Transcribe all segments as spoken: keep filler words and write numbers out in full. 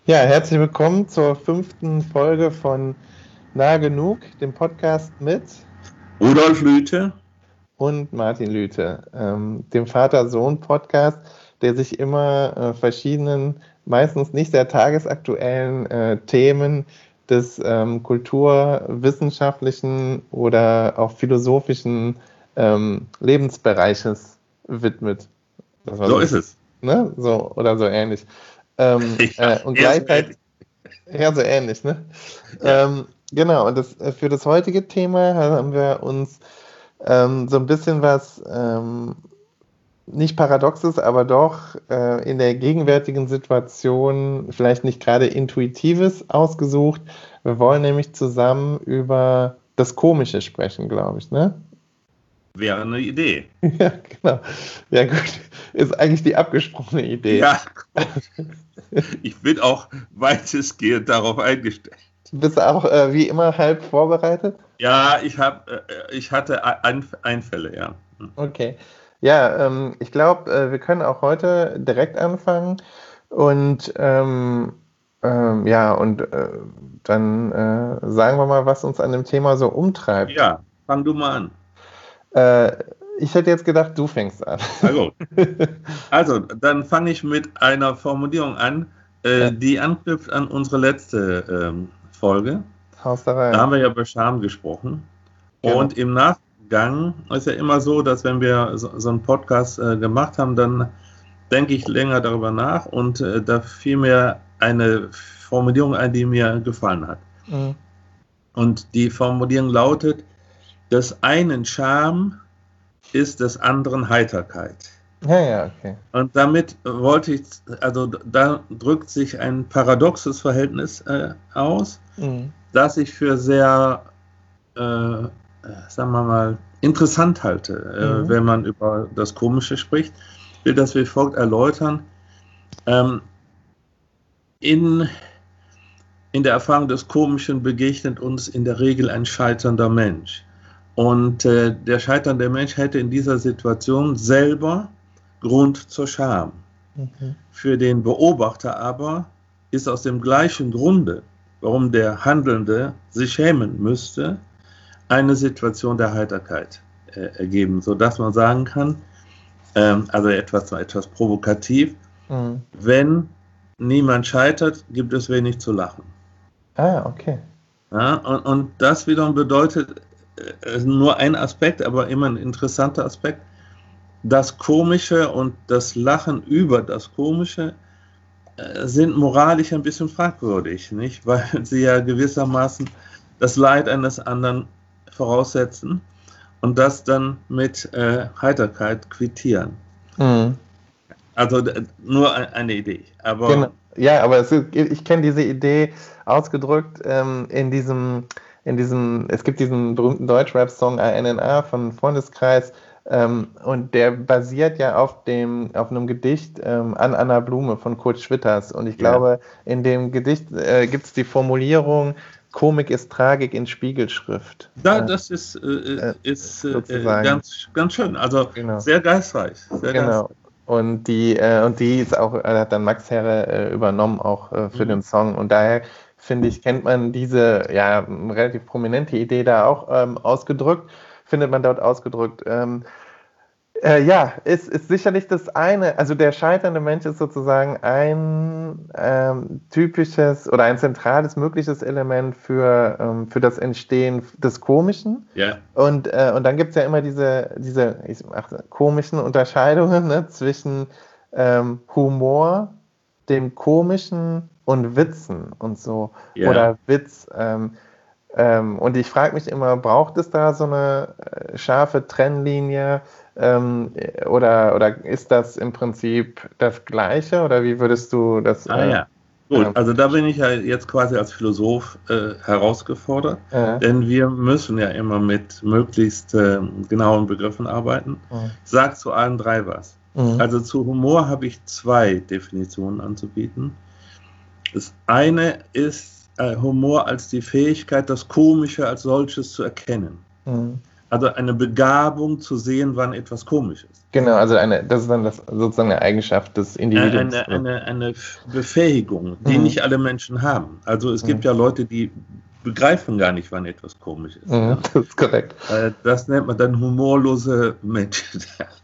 Ja, herzlich willkommen zur fünften Folge von Nah Genug, dem Podcast mit Rudolf Lüthe und Martin Lüthe, ähm, dem Vater-Sohn-Podcast, der sich immer äh, verschiedenen, meistens nicht sehr tagesaktuellen äh, Themen des ähm, kulturwissenschaftlichen oder auch philosophischen ähm, Lebensbereiches widmet. Das war So so, ist es. ne? So oder so ähnlich. Ähm, Ja, äh, und eher so gleichzeitig ähnlich. Ja, so ähnlich, ne? Ja. Ähm, genau, und das, äh, für das heutige Thema haben wir uns ähm, so ein bisschen was, ähm, nicht Paradoxes, aber doch äh, in der gegenwärtigen Situation vielleicht nicht gerade Intuitives ausgesucht. Wir wollen nämlich zusammen über das Komische sprechen, glaube ich, ne? Wäre eine Idee. Ja, genau. Ja, gut. Ist eigentlich die abgesprochene Idee. Ja, ich bin auch weitestgehend darauf eingestellt. Bist du auch äh, wie immer halb vorbereitet? Ja, ich, hab, äh, ich hatte Ein- Einfälle, ja. Okay. Ja, ähm, ich glaube, äh, wir können auch heute direkt anfangen und ähm, ähm, ja, und äh, dann äh, sagen wir mal, was uns an dem Thema so umtreibt. Ja, fang du mal an. Äh, ich hätte jetzt gedacht, du fängst an. Na gut. Also, dann fange ich mit einer Formulierung an, äh, Ja, die anknüpft an unsere letzte ähm, Folge. haust da Da haben rein. wir ja über Scham gesprochen. Genau. Und im Nachgang ist ja immer so, dass wenn wir so, so einen Podcast äh, gemacht haben, dann denke ich länger darüber nach und äh, da fiel mir eine Formulierung ein, die mir gefallen hat. Mhm. Und die Formulierung lautet: Des einen Scham ist des anderen Heiterkeit. Ja, ja, okay. Und damit wollte ich, also da drückt sich ein paradoxes Verhältnis äh, aus, Mhm. das ich für sehr, äh, sagen wir mal, interessant halte, äh, Mhm. wenn man über das Komische spricht. Ich will das wie folgt erläutern. Ähm, in, in der Erfahrung des Komischen begegnet uns in der Regel ein scheiternder Mensch. Und äh, der scheiternde Mensch hätte in dieser Situation selber Grund zur Scham. Mhm. Für den Beobachter aber ist aus dem gleichen Grunde, warum der Handelnde sich schämen müsste, eine Situation der Heiterkeit äh, ergeben, sodass man sagen kann, ähm, also etwas, etwas provokativ, Mhm. wenn niemand scheitert, gibt es wenig zu lachen. Ah, okay. Ja, und, und das wiederum bedeutet äh, nur ein Aspekt, aber immer ein interessanter Aspekt: Das Komische und das Lachen über das Komische äh, sind moralisch ein bisschen fragwürdig, nicht? Weil sie ja gewissermaßen das Leid eines anderen voraussetzen und das dann mit äh, Heiterkeit quittieren. Mhm. Also d- nur ein- eine Idee, Genau. aber Ja, aber es ist, ich kenne diese Idee ausgedrückt ähm, in diesem, in diesem, es gibt diesen berühmten Deutschrap-Song A N N A von Freundeskreis, ähm, und der basiert ja auf dem, auf einem Gedicht ähm, An Anna Blume von Kurt Schwitters. Und ich ja, glaube, in dem Gedicht äh, gibt es die Formulierung, Komik ist Tragik in Spiegelschrift. da, Äh, das ist, äh, äh, ist äh, sozusagen. ganz, ganz schön, also Genau. sehr geistreich, sehr Genau. geistreich. Und die, äh, und die ist auch, äh, hat dann Max Herre äh, übernommen, auch äh, für Mhm. den Song. Und daher, finde ich, kennt man diese ja relativ prominente Idee da auch ähm, ausgedrückt, findet man dort ausgedrückt. Ähm, äh, ja, ist, ist sicherlich das eine, also der scheiternde Mensch ist sozusagen ein ähm, typisches oder ein zentrales mögliches Element für, ähm, für das Entstehen des Komischen. Ja, Und, äh, und dann gibt es ja immer diese, diese ich mach, komischen Unterscheidungen, ne, zwischen ähm, Humor, dem Komischen und Witzen und so. ja. Oder Witz. Ähm, ähm, und ich frage mich immer, braucht es da so eine äh, scharfe Trennlinie, ähm, oder, oder ist das im Prinzip das Gleiche? Oder wie würdest du das Ah äh, ja, äh, gut. Also da bin ich ja jetzt quasi als Philosoph äh, herausgefordert, äh, denn wir müssen ja immer mit möglichst äh, genauen Begriffen arbeiten. Ich sage zu allen drei was. mhm. Also zu Humor habe ich zwei Definitionen anzubieten. Das eine ist äh, Humor als die Fähigkeit, das Komische als solches zu erkennen. Mhm. Also eine Begabung zu sehen, wann etwas komisch ist. Genau, also eine, das ist dann das, sozusagen eine Eigenschaft des Individuums. Eine, eine, eine Befähigung, die mhm. nicht alle Menschen haben. Also es gibt mhm. ja Leute, die begreifen gar nicht, wann etwas komisch ist. Mhm, ja. Das ist korrekt. Das nennt man dann humorlose Menschen.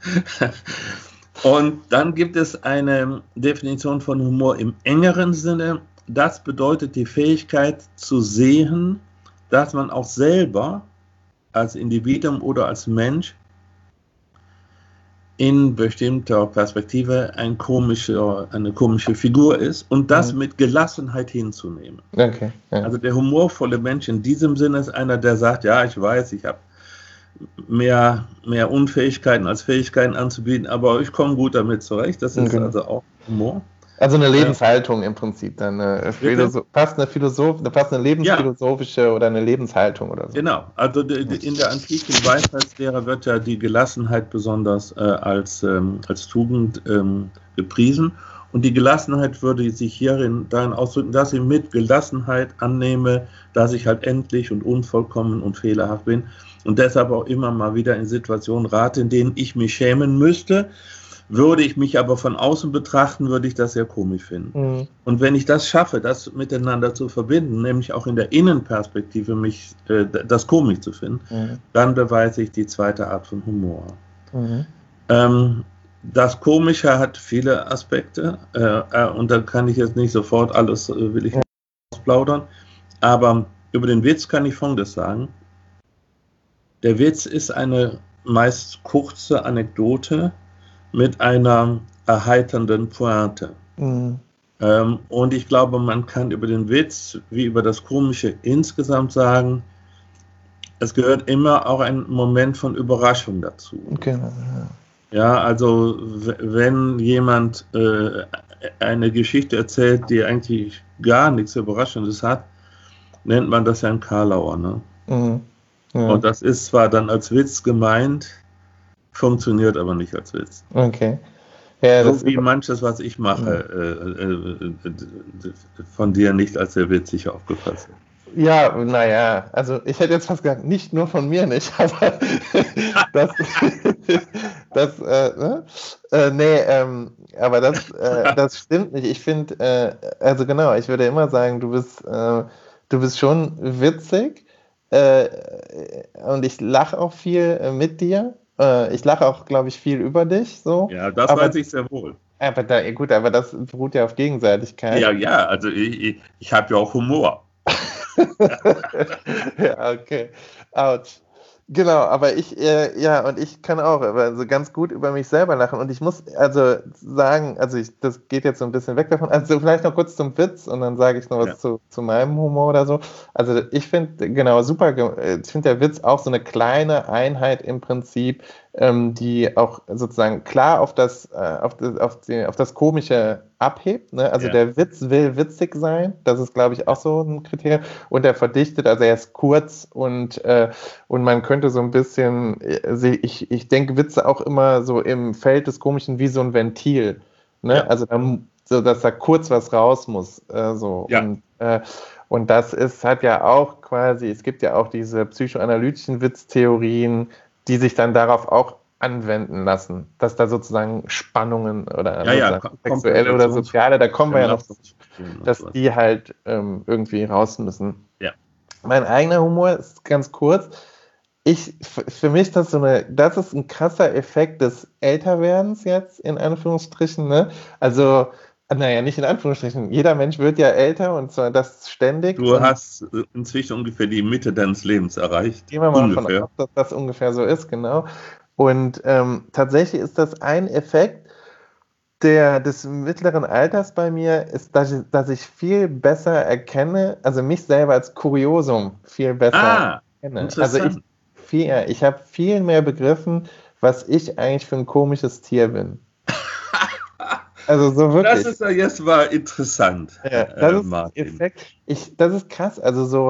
Und dann gibt es eine Definition von Humor im engeren Sinne. Das bedeutet die Fähigkeit zu sehen, dass man auch selber als Individuum oder als Mensch in bestimmter Perspektive ein komischer, eine komische Figur ist und das mhm. mit Gelassenheit hinzunehmen. Okay, ja. Also der humorvolle Mensch in diesem Sinne ist einer, der sagt, ja, ich weiß, ich habe mehr, mehr Unfähigkeiten als Fähigkeiten anzubieten, aber ich komme gut damit zurecht. Das ist okay. Also auch Humor. Also eine Lebenshaltung ja. im Prinzip, dann eine Philosoph- fast eine, Philosoph- fast eine lebensphilosophische ja. oder eine Lebenshaltung oder so. Genau, also die, die, in der antiken Weisheitslehre wird ja die Gelassenheit besonders äh, als, ähm, als Tugend ähm, gepriesen und die Gelassenheit würde sich hierin darin ausdrücken, dass ich mit Gelassenheit annehme, dass ich halt endlich und unvollkommen und fehlerhaft bin und deshalb auch immer mal wieder in Situationen rate, in denen ich mich schämen müsste. Würde ich mich aber von außen betrachten, würde ich das sehr komisch finden. Mhm. Und wenn ich das schaffe, das miteinander zu verbinden, nämlich auch in der Innenperspektive mich äh, das komisch zu finden, mhm. dann beweise ich die zweite Art von Humor. Mhm. Ähm, das Komische hat viele Aspekte äh, äh, und da kann ich jetzt nicht sofort alles, äh, will ich nicht ausplaudern, aber über den Witz kann ich Folgendes sagen. Der Witz ist eine meist kurze Anekdote, mit einer erheiternden Pointe. Mhm. Ähm, und ich glaube, man kann über den Witz wie über das Komische insgesamt sagen, es gehört immer auch ein Moment von Überraschung dazu. Okay. Ja, ja also w- wenn jemand äh, eine Geschichte erzählt, die eigentlich gar nichts Überraschendes hat, nennt man das ja ein Karlauer. Ne? Mhm. Ja. Und das ist zwar dann als Witz gemeint, funktioniert aber nicht als Witz. Okay. Ja, so wie manches, was ich mache, äh, äh, äh, von dir nicht als sehr witzig aufgefasst wird. Ja, naja, also ich hätte jetzt fast gesagt, nicht nur von mir nicht, aber das, das äh, ne? äh, nee, ähm, aber das, äh, das stimmt nicht. Ich finde, äh, also genau, ich würde immer sagen, du bist, äh, du bist schon witzig äh, und ich lache auch viel äh, mit dir. Ich lache auch, glaube ich, viel über dich. So. Ja, das aber, weiß ich sehr wohl. Aber da, gut, aber das beruht ja auf Gegenseitigkeit. Ja, ja, also ich, ich, ich habe ja auch Humor. Ja, okay. Autsch. Genau, aber ich, äh, ja, und ich kann auch also ganz gut über mich selber lachen. Und ich muss also sagen, also ich, das geht jetzt so ein bisschen weg davon. Also vielleicht noch kurz zum Witz und dann sage ich noch was ja. zu, zu meinem Humor oder so. Also ich finde, genau, super, ich finde der Witz auch so eine kleine Einheit im Prinzip, ähm, die auch sozusagen klar auf das, äh, auf das, auf die, auf das Komische abhebt. Ne? Also ja. der Witz will witzig sein, das ist, glaube ich, auch so ein Kriterium. Und er verdichtet, also er ist kurz und, äh, und man könnte so ein bisschen, ich, ich denke Witze auch immer so im Feld des Komischen wie so ein Ventil. Ne? Ja. Also dann, so, dass da kurz was raus muss. Äh, so. Ja. Und, äh, und das ist, hat ja auch quasi, es gibt ja auch diese psychoanalytischen Witztheorien, die sich dann darauf auch anwenden lassen, dass da sozusagen Spannungen oder ja, ja, sexuelle oder soziale, da kommen wir ja noch, dass die halt ähm, irgendwie raus müssen. Ja. Mein eigener Humor ist ganz kurz. Ich, für mich das so eine, das ist ein krasser Effekt des Älterwerdens jetzt, in Anführungsstrichen, ne? Also, naja, nicht in Anführungsstrichen, jeder Mensch wird ja älter und zwar das ständig. Du hast inzwischen ungefähr die Mitte deines Lebens erreicht. Gehen wir mal davon aus, dass das ungefähr so ist, genau. Und ähm, tatsächlich ist das ein Effekt der, des mittleren Alters bei mir, ist, dass ich, dass ich viel besser erkenne, also mich selber als Kuriosum viel besser ah, erkenne. Also ich, viel, ich habe viel mehr begriffen, was ich eigentlich für ein komisches Tier bin. Also so wirklich. Das ist ja jetzt mal interessant. Ja, das äh, ist Effekt. Ich, das ist krass. Also so,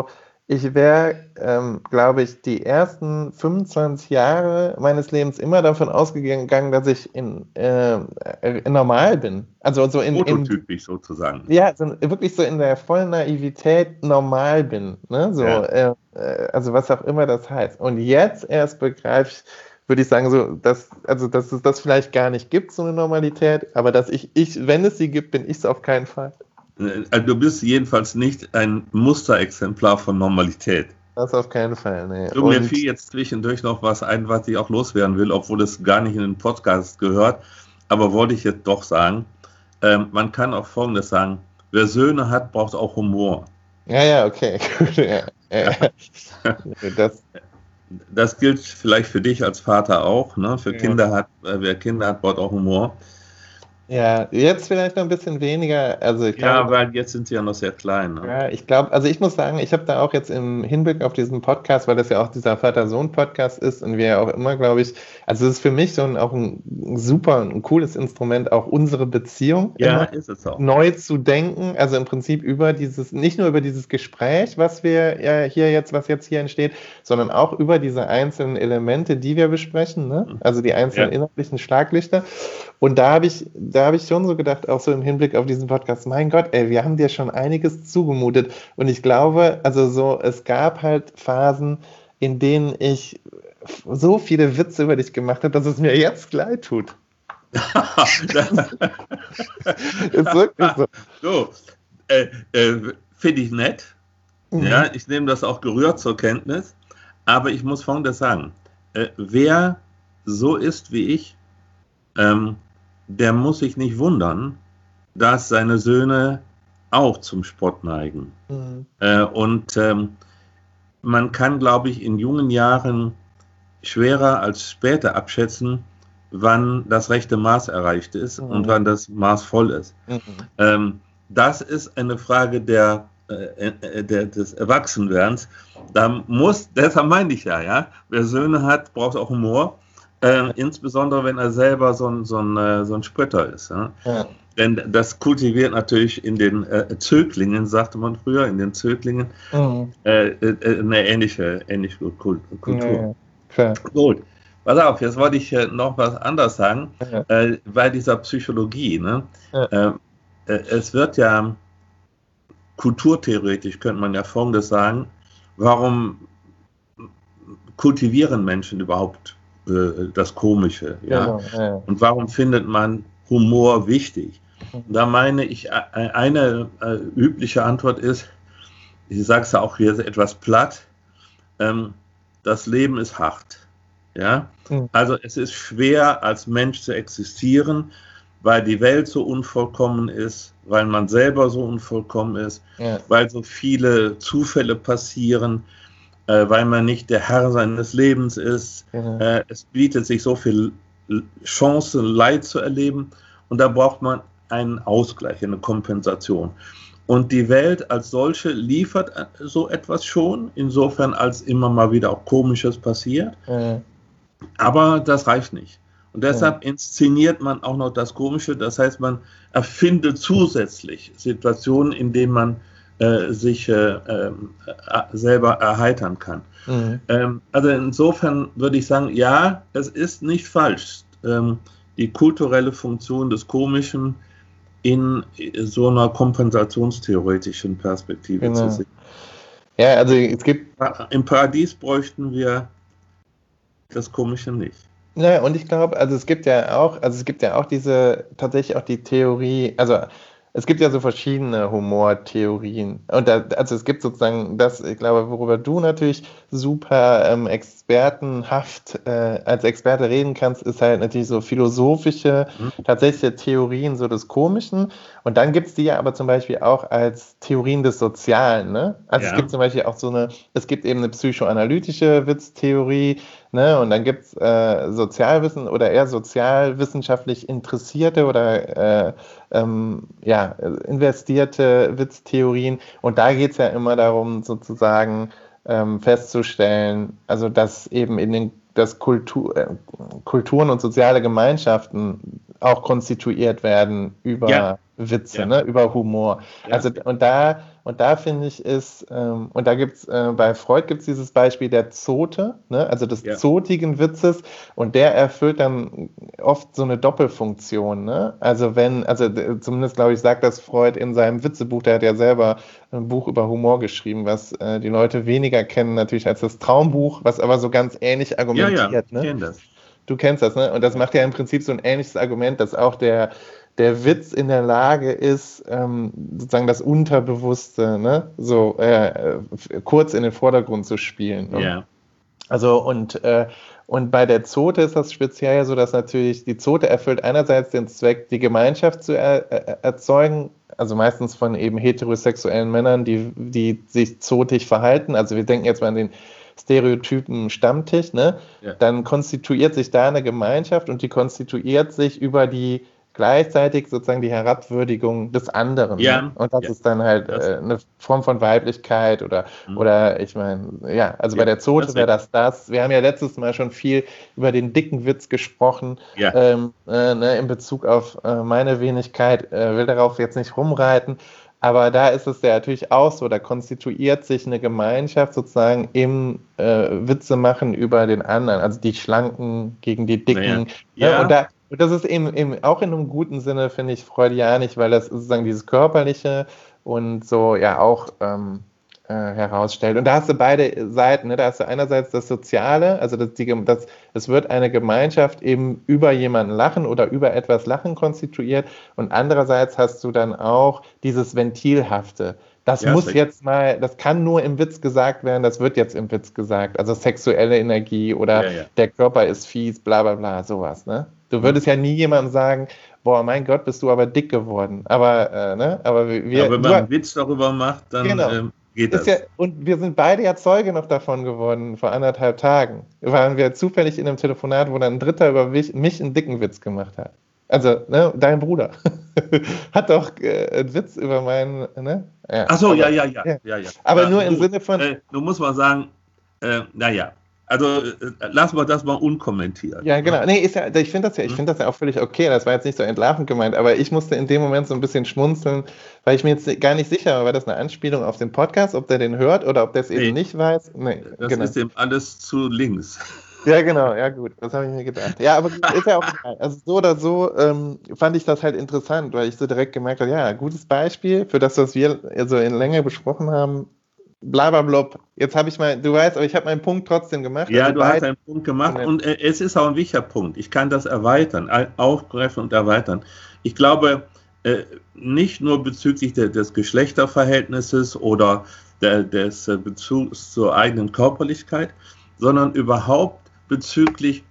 Ich wäre, ähm, glaube ich, die ersten fünfundzwanzig Jahre meines Lebens immer davon ausgegangen, dass ich in, äh, äh, normal bin. Also so in, in Prototypisch sozusagen. ja, so, wirklich so in der vollen Naivität normal bin. Ne? So, Ja. äh, äh, also was auch immer das heißt. Und jetzt erst begreife ich, würde ich sagen, so, dass, also, dass es das vielleicht gar nicht gibt, so eine Normalität, aber dass ich, ich, wenn es sie gibt, bin ich es auf keinen Fall. Also du bist jedenfalls nicht ein Musterexemplar von Normalität. Das auf keinen Fall, nee. So, mir fiel jetzt zwischendurch noch was ein, was ich auch loswerden will, obwohl es gar nicht in den Podcast gehört, aber wollte ich jetzt doch sagen. Ähm, man kann auch Folgendes sagen: Wer Söhne hat, braucht auch Humor. Ja, ja, okay. ja, ja. Das, das gilt vielleicht für dich als Vater auch. Ne? Für ja. Kinder hat, äh, wer Kinder hat, braucht auch Humor. Ja, jetzt vielleicht noch ein bisschen weniger. Also ich ja, glaube, weil jetzt sind sie ja noch sehr klein. Ne? Ja, ich glaube, also ich muss sagen, ich habe da auch jetzt im Hinblick auf diesen Podcast, weil das ja auch dieser Vater-Sohn-Podcast ist und wir ja auch immer, glaube ich, also es ist für mich so ein, auch ein super, ein cooles Instrument, auch unsere Beziehung ja, ist es auch. neu zu denken. Also im Prinzip über dieses, nicht nur über dieses Gespräch, was wir ja hier jetzt, was jetzt hier entsteht, sondern auch über diese einzelnen Elemente, die wir besprechen, ne? Also die einzelnen ja. inhaltlichen Schlaglichter. Und da habe ich, da habe ich schon so gedacht, auch so im Hinblick auf diesen Podcast, mein Gott, ey, wir haben dir schon einiges zugemutet. Und ich glaube, also so, es gab halt Phasen, in denen ich so viele Witze über dich gemacht habe, dass es mir jetzt leid tut. Ist wirklich so. So, äh, äh, finde ich nett. Mhm. Ja, ich nehme das auch gerührt zur Kenntnis. Aber ich muss Folgendes sagen: äh, Wer so ist wie ich, ähm, der muss sich nicht wundern, dass seine Söhne auch zum Spott neigen. Mhm. Äh, und ähm, man kann, glaube ich, in jungen Jahren schwerer als später abschätzen, wann das rechte Maß erreicht ist mhm. und wann das Maß voll ist. Mhm. Ähm, das ist eine Frage der, äh, der, des Erwachsenwerdens. Da muss, deshalb meine ich ja, ja, wer Söhne hat, braucht auch Humor. Äh, insbesondere, wenn er selber so ein, so ein, so ein Spötter ist. Ja? Ja. Denn das kultiviert natürlich in den äh, Zöglingen, sagte man früher, in den Zöglingen, mhm. äh, äh, eine ähnliche, ähnliche Kultur. Ja, ja. Gut, pass auf, jetzt wollte ich äh, noch was anderes sagen, ja. äh, bei dieser Psychologie. Ne? Ja. Äh, äh, es wird ja kulturtheoretisch, könnte man ja Folgendes sagen: Warum kultivieren Menschen überhaupt das Komische, ja? Genau, ja. Und warum findet man Humor wichtig? Da meine ich, eine äh, übliche Antwort ist, ich sage es ja auch hier etwas platt, ähm, das Leben ist hart, ja? Mhm. Also es ist schwer, als Mensch zu existieren, weil die Welt so unvollkommen ist, weil man selber so unvollkommen ist, ja. weil so viele Zufälle passieren, Äh, weil man nicht der Herr seines Lebens ist. Mhm. Äh, es bietet sich so viel Chance, Leid zu erleben, und da braucht man einen Ausgleich, eine Kompensation. Und die Welt als solche liefert so etwas schon, insofern als immer mal wieder auch Komisches passiert. Mhm. Aber das reicht nicht. Und deshalb mhm. inszeniert man auch noch das Komische, das heißt, man erfindet zusätzlich Situationen, in denen man Äh, sich äh, äh, selber erheitern kann. Mhm. Ähm, also insofern würde ich sagen, ja, es ist nicht falsch, ähm, die kulturelle Funktion des Komischen in so einer kompensationstheoretischen Perspektive genau. zu sehen. Ja, also es gibt... Im Paradies bräuchten wir das Komische nicht. Ja, und ich glaube, also es gibt ja auch, also es gibt ja auch diese, tatsächlich auch die Theorie, also es gibt ja so verschiedene Humortheorien. Und da, also es gibt sozusagen das, ich glaube, worüber du natürlich super ähm, expertenhaft äh, als Experte reden kannst, ist halt natürlich so philosophische, mhm. tatsächliche Theorien so des Komischen. Und dann gibt es die ja aber zum Beispiel auch als Theorien des Sozialen. Ne? Also ja. es gibt zum Beispiel auch so eine, es gibt eben eine psychoanalytische Witztheorie, ne? Und dann gibt es äh, Sozialwissen oder eher sozialwissenschaftlich interessierte oder äh, ähm, ja, investierte Witztheorien. Und da geht es ja immer darum, sozusagen ähm, festzustellen, also dass eben in den dass Kultur, äh, Kulturen und soziale Gemeinschaften auch konstituiert werden über ja. Witze, ja. ne, über Humor. Ja. Also und da Und da finde ich ist, ähm, und da gibt es, äh, bei Freud gibt es dieses Beispiel der Zote, ne? Also des Ja. zotigen Witzes, und der erfüllt dann oft so eine Doppelfunktion. Ne? Also wenn, also d- zumindest glaube ich, sagt das Freud in seinem Witzebuch, der hat ja selber ein Buch über Humor geschrieben, was äh, die Leute weniger kennen natürlich als das Traumbuch, was aber so ganz ähnlich Ja, argumentiert. ja, ich Ne? kenne das. Du kennst das, ne? Und das Ja. macht ja im Prinzip so ein ähnliches Argument, dass auch der, der Witz in der Lage ist, ähm, sozusagen das Unterbewusste, ne? So äh, äh, kurz in den Vordergrund zu spielen. Ne? Ja. Also und, äh, und bei der Zote ist das speziell so, dass natürlich die Zote erfüllt einerseits den Zweck, die Gemeinschaft zu er, er, erzeugen, also meistens von eben heterosexuellen Männern, die, die sich zotig verhalten. Also wir denken jetzt mal an den Stereotypen Stammtisch, ne? Ja. Dann konstituiert sich da eine Gemeinschaft und die konstituiert sich über die gleichzeitig sozusagen die Herabwürdigung des anderen. Ja. Ne? Und das Ja. ist dann halt Das- äh, eine Form von Weiblichkeit oder, Mhm. oder ich meine, ja, also bei Ja, der Zote das wäre das das. Wir haben ja letztes Mal schon viel über den dicken Witz gesprochen, Ja. ähm, äh, ne, in Bezug auf äh, meine Wenigkeit, äh, will darauf jetzt nicht rumreiten. Aber da ist es ja natürlich auch so, da konstituiert sich eine Gemeinschaft sozusagen im äh, Witze machen über den anderen, also die Schlanken gegen die Dicken. Naja. Ne? Ja. Und, da, und das ist eben, eben auch in einem guten Sinne, finde ich, freudianisch, weil das sozusagen dieses Körperliche und so ja auch ähm, äh, herausstellt. Und da hast du beide Seiten, ne? Da hast du einerseits das Soziale, also das, die, das, es wird eine Gemeinschaft eben über jemanden lachen oder über etwas lachen konstituiert, und andererseits hast du dann auch dieses Ventilhafte. Das Ja, muss ist jetzt mal, das kann nur im Witz gesagt werden, das wird jetzt im Witz gesagt. Also sexuelle Energie oder Ja, ja. der Körper ist fies, bla bla bla, sowas. Ne? Du würdest ja nie jemandem sagen, boah, mein Gott, bist du aber dick geworden. Aber, äh, ne? aber wir, Ja, wenn du, man einen Witz darüber macht, dann Genau. ähm, geht ist das. ja, und wir sind beide ja Zeuge noch davon geworden, vor anderthalb Tagen. Waren wir zufällig in einem Telefonat, wo dann ein Dritter über mich, mich einen dicken Witz gemacht hat. Also, ne, dein Bruder hat doch äh, einen Witz über meinen, ne? Ja, Ach so, aber, ja, ja, ja, ja. ja, ja. Aber Ja, nur im du, Sinne von, Äh, du musst mal sagen, äh, naja, also äh, lassen wir das mal unkommentiert. ja, genau. Nee, ist ja, ich finde das ja, ich Hm? finde das ja auch völlig okay. Das war jetzt nicht so entlarvend gemeint, aber ich musste in dem Moment so ein bisschen schmunzeln, weil ich mir jetzt gar nicht sicher war, war das eine Anspielung auf den Podcast, ob der den hört oder ob der es Nee. eben nicht weiß. Nee, Das genau. ist dem alles zu links. Ja, genau, ja gut, das habe ich mir gedacht. Ja, aber gut, ist ja auch egal. Also so oder so ähm, fand ich das halt interessant, weil ich so direkt gemerkt habe, ja, gutes Beispiel für das, was wir so in Länge besprochen haben. Blablabla. Jetzt habe ich mal, du weißt, aber ich habe meinen Punkt trotzdem gemacht. Ja, also du hast beide- einen Punkt gemacht und äh, es ist auch ein wichtiger Punkt. Ich kann das erweitern, au- aufgreifen und erweitern. Ich glaube, äh, nicht nur bezüglich der, des Geschlechterverhältnisses oder der, des äh, Bezugs zur eigenen Körperlichkeit, sondern überhaupt bezüglich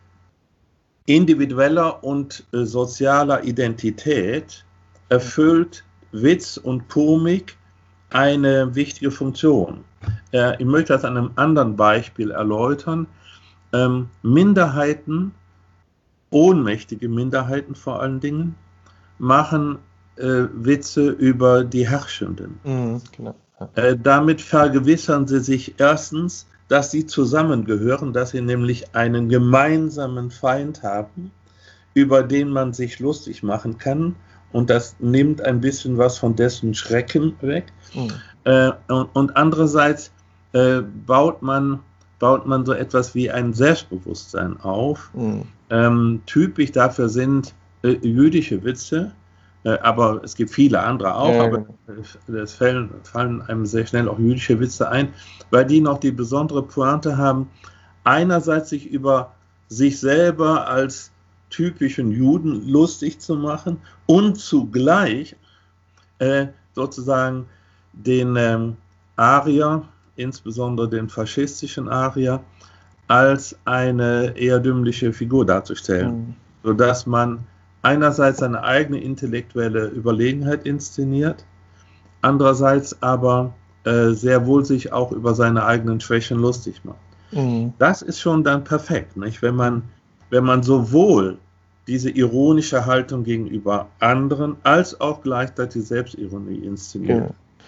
individueller und äh, sozialer Identität erfüllt Witz und Komik eine wichtige Funktion. Äh, ich möchte das an einem anderen Beispiel erläutern. Ähm, Minderheiten, ohnmächtige Minderheiten vor allen Dingen, machen äh, Witze über die Herrschenden. Mhm, genau. Ja. Äh, damit vergewissern sie sich erstens, dass sie zusammengehören, dass sie nämlich einen gemeinsamen Feind haben, über den man sich lustig machen kann, und das nimmt ein bisschen was von dessen Schrecken weg. Mhm. Äh, und, und andererseits äh, baut man, baut man so etwas wie ein Selbstbewusstsein auf. Mhm. Ähm, typisch dafür sind äh, jüdische Witze, äh, aber es gibt viele andere auch, Ja, aber es fallen, fallen einem sehr schnell auch jüdische Witze ein, weil die noch die besondere Pointe haben, einerseits sich über sich selber als typischen Juden lustig zu machen und zugleich äh, sozusagen den ähm, Arier, insbesondere den faschistischen Arier, als eine eher dümmliche Figur darzustellen, Mhm. sodass man einerseits seine eigene intellektuelle Überlegenheit inszeniert, andererseits aber äh, sehr wohl sich auch über seine eigenen Schwächen lustig macht. Mhm. Das ist schon dann perfekt, nicht? Wenn man, wenn man sowohl diese ironische Haltung gegenüber anderen als auch gleichzeitig Selbstironie inszeniert. Ja.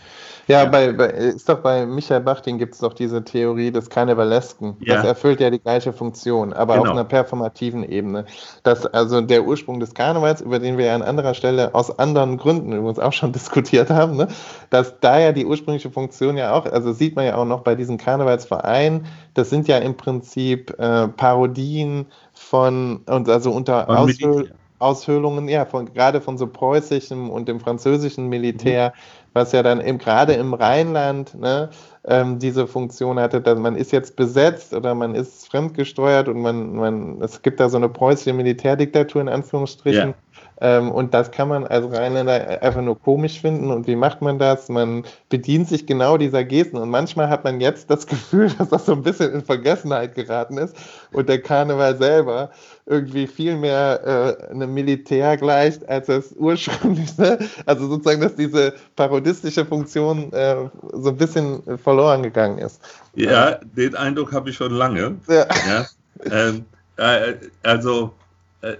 Ja, ja. Bei, bei, ist doch bei Michael Bachtin gibt es doch diese Theorie des Karnevalesken. Ja. Das erfüllt ja die gleiche Funktion, aber genau. auf einer performativen Ebene. Dass also der Ursprung des Karnevals, über den wir ja an anderer Stelle aus anderen Gründen übrigens auch schon diskutiert haben, ne, dass da ja die ursprüngliche Funktion ja auch, also sieht man ja auch noch bei diesen Karnevalsvereinen, das sind ja im Prinzip äh, Parodien von, und also unter Aushöhlungen, Aushöhlungen, ja, von, gerade von so preußischem und dem französischen Militär, mhm. was ja dann eben gerade im Rheinland, ne, ähm, diese Funktion hatte, dass man ist jetzt besetzt oder man ist fremdgesteuert und man, man, es gibt da so eine preußische Militärdiktatur in Anführungsstrichen. Ja. Ähm, und das kann man als Rheinländer einfach nur komisch finden. Und wie macht man das? Man bedient sich genau dieser Gesten. Und manchmal hat man jetzt das Gefühl, dass das so ein bisschen in Vergessenheit geraten ist und der Karneval selber irgendwie viel mehr äh, einem Militär gleicht, als das ursprünglich, ne? Also sozusagen, dass diese parodistische Funktion äh, so ein bisschen verloren gegangen ist. Ja, äh, den Eindruck habe ich schon lange. Ja. Ja, ähm, äh, also äh,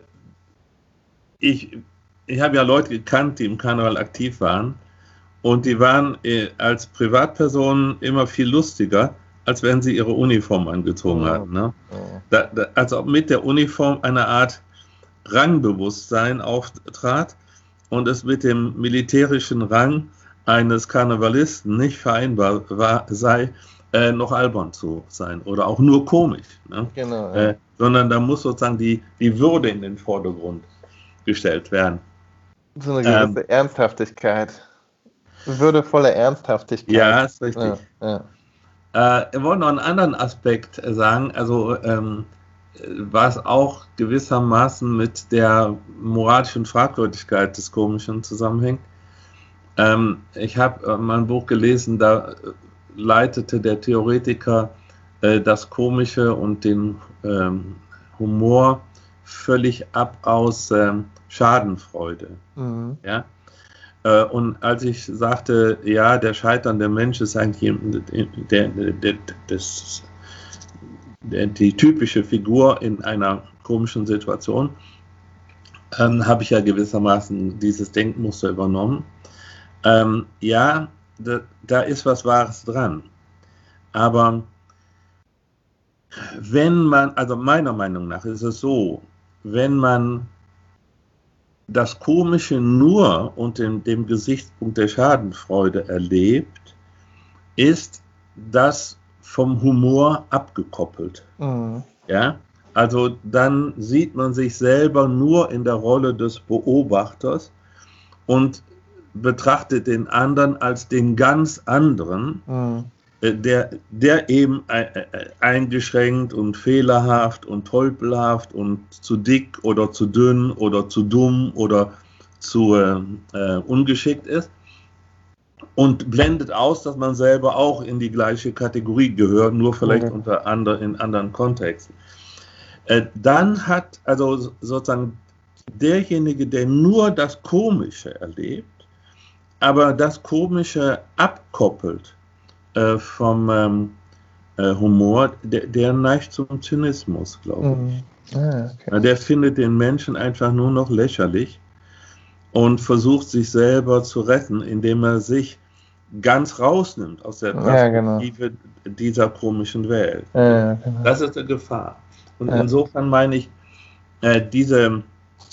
ich, ich habe ja Leute gekannt, die im Karneval aktiv waren und die waren äh, als Privatpersonen immer viel lustiger, als wenn sie ihre Uniform angezogen oh. hatten. Ne? Oh. Da, da, als ob mit der Uniform eine Art Rangbewusstsein auftrat und es mit dem militärischen Rang eines Karnevalisten nicht vereinbar war, sei, äh, noch albern zu sein oder auch nur komisch. Ne? Genau, ja. äh, sondern da muss sozusagen die, die Würde in den Vordergrund gestellt werden. So eine gewisse ähm, Ernsthaftigkeit. Würdevolle Ernsthaftigkeit. Ja, ist richtig. Ja, ja. Äh, ich wollte noch einen anderen Aspekt sagen, also ähm, was auch gewissermaßen mit der moralischen Fragwürdigkeit des Komischen zusammenhängt. Ähm, ich habe äh, mal ein Buch gelesen, da leitete der Theoretiker äh, das Komische und den ähm, Humor völlig ab aus ähm, Schadenfreude. Mhm. Ja? Äh, und als ich sagte, ja, der scheiternde Mensch ist eigentlich der, der, der, das, der, die typische Figur in einer komischen Situation, ähm, habe ich ja gewissermaßen dieses Denkmuster übernommen. Ähm, ja, da, da ist was Wahres dran. Aber wenn man, also meiner Meinung nach ist es so, wenn man das Komische nur unter dem, dem Gesichtspunkt der Schadenfreude erlebt, ist das vom Humor abgekoppelt. Mhm. Ja? Also dann sieht man sich selber nur in der Rolle des Beobachters und betrachtet den anderen als den ganz anderen, mhm. der, der eben eingeschränkt und fehlerhaft und tölpelhaft und zu dick oder zu dünn oder zu dumm oder zu äh, ungeschickt ist und blendet aus, dass man selber auch in die gleiche Kategorie gehört, nur vielleicht mhm. unter andere, in anderen Kontexten. Äh, dann hat also sozusagen derjenige, der nur das Komische erlebt, aber das Komische abkoppelt äh, vom ähm, äh, Humor, der, der neigt zum Zynismus, glaube ich. Mm. Ah, okay. Der findet den Menschen einfach nur noch lächerlich und versucht sich selber zu retten, indem er sich ganz rausnimmt aus der Perspektive ja, genau. dieser komischen Welt. Ja, genau. Das ist eine Gefahr. Und ja. insofern meine ich, äh, diese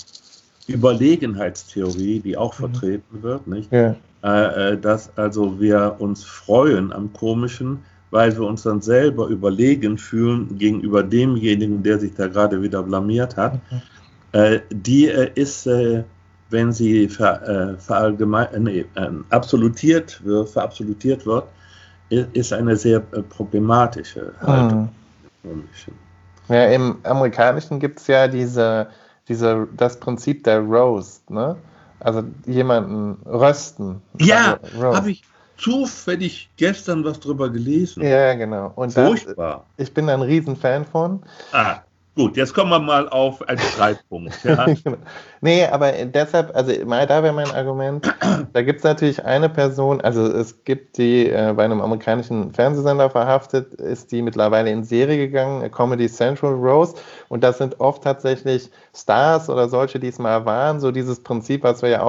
Überlegenheitstheorie, die auch vertreten wird, nicht? Ja. Äh, dass also wir uns freuen am Komischen, weil wir uns dann selber überlegen fühlen gegenüber demjenigen, der sich da gerade wieder blamiert hat. Mhm. Äh, die äh, ist, äh, wenn sie ver, äh, verallgemein, äh, nee, äh, absolutiert wird, verabsolutiert wird, ist eine sehr äh, problematische Haltung. Mhm. Ja, im Amerikanischen gibt es ja diese Diese, das Prinzip der Roast, ne? Also jemanden rösten. Ja, also habe ich zufällig gestern was drüber gelesen. Ja, genau. Und furchtbar. Das, ich bin ein Riesenfan von. Ah, gut, jetzt kommen wir mal auf einen Streitpunkt. Ja. Genau. Nee, aber deshalb, also mal da wäre mein Argument, da gibt es natürlich eine Person, also es gibt die äh, bei einem amerikanischen Fernsehsender verhaftet, ist die mittlerweile in Serie gegangen, Comedy Central Roast, und das sind oft tatsächlich Stars oder solche, die es mal waren, so dieses Prinzip, was wir ja auch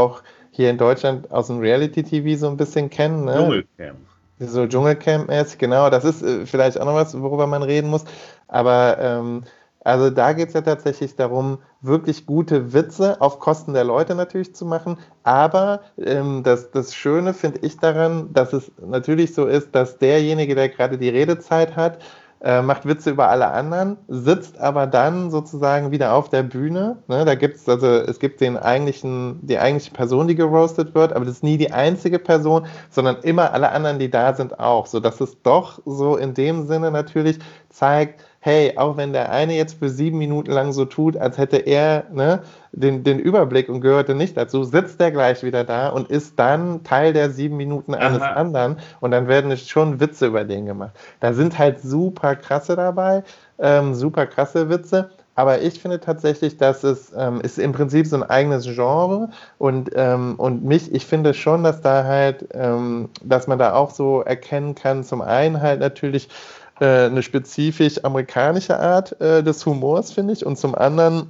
hier in Deutschland aus dem Reality-T V so ein bisschen kennen. Ne? Dschungelcamp. So Dschungelcamp-mäßig, genau. Das ist äh, vielleicht auch noch was, worüber man reden muss. Aber ähm, also da geht es ja tatsächlich darum, wirklich gute Witze auf Kosten der Leute natürlich zu machen. Aber ähm, das, das Schöne finde ich daran, dass es natürlich so ist, dass derjenige, der gerade die Redezeit hat, äh, macht Witze über alle anderen, sitzt aber dann sozusagen wieder auf der Bühne. Ne? Da gibt's also, es gibt den eigentlichen, die eigentliche Person, die geroastet wird, aber das ist nie die einzige Person, sondern immer alle anderen, die da sind, auch. Sodass es doch so in dem Sinne natürlich zeigt, hey, auch wenn der eine jetzt für sieben Minuten lang so tut, als hätte er ne, den, den Überblick und gehörte nicht dazu, sitzt er gleich wieder da und ist dann Teil der sieben Minuten eines Aha. anderen und dann werden schon Witze über den gemacht. Da sind halt super krasse dabei, ähm, super krasse Witze, aber ich finde tatsächlich, dass es ähm, ist im Prinzip so ein eigenes Genre und, ähm, und mich, ich finde schon, dass da halt, ähm, dass man da auch so erkennen kann, zum einen halt natürlich eine spezifisch amerikanische Art äh, des Humors, finde ich, und zum anderen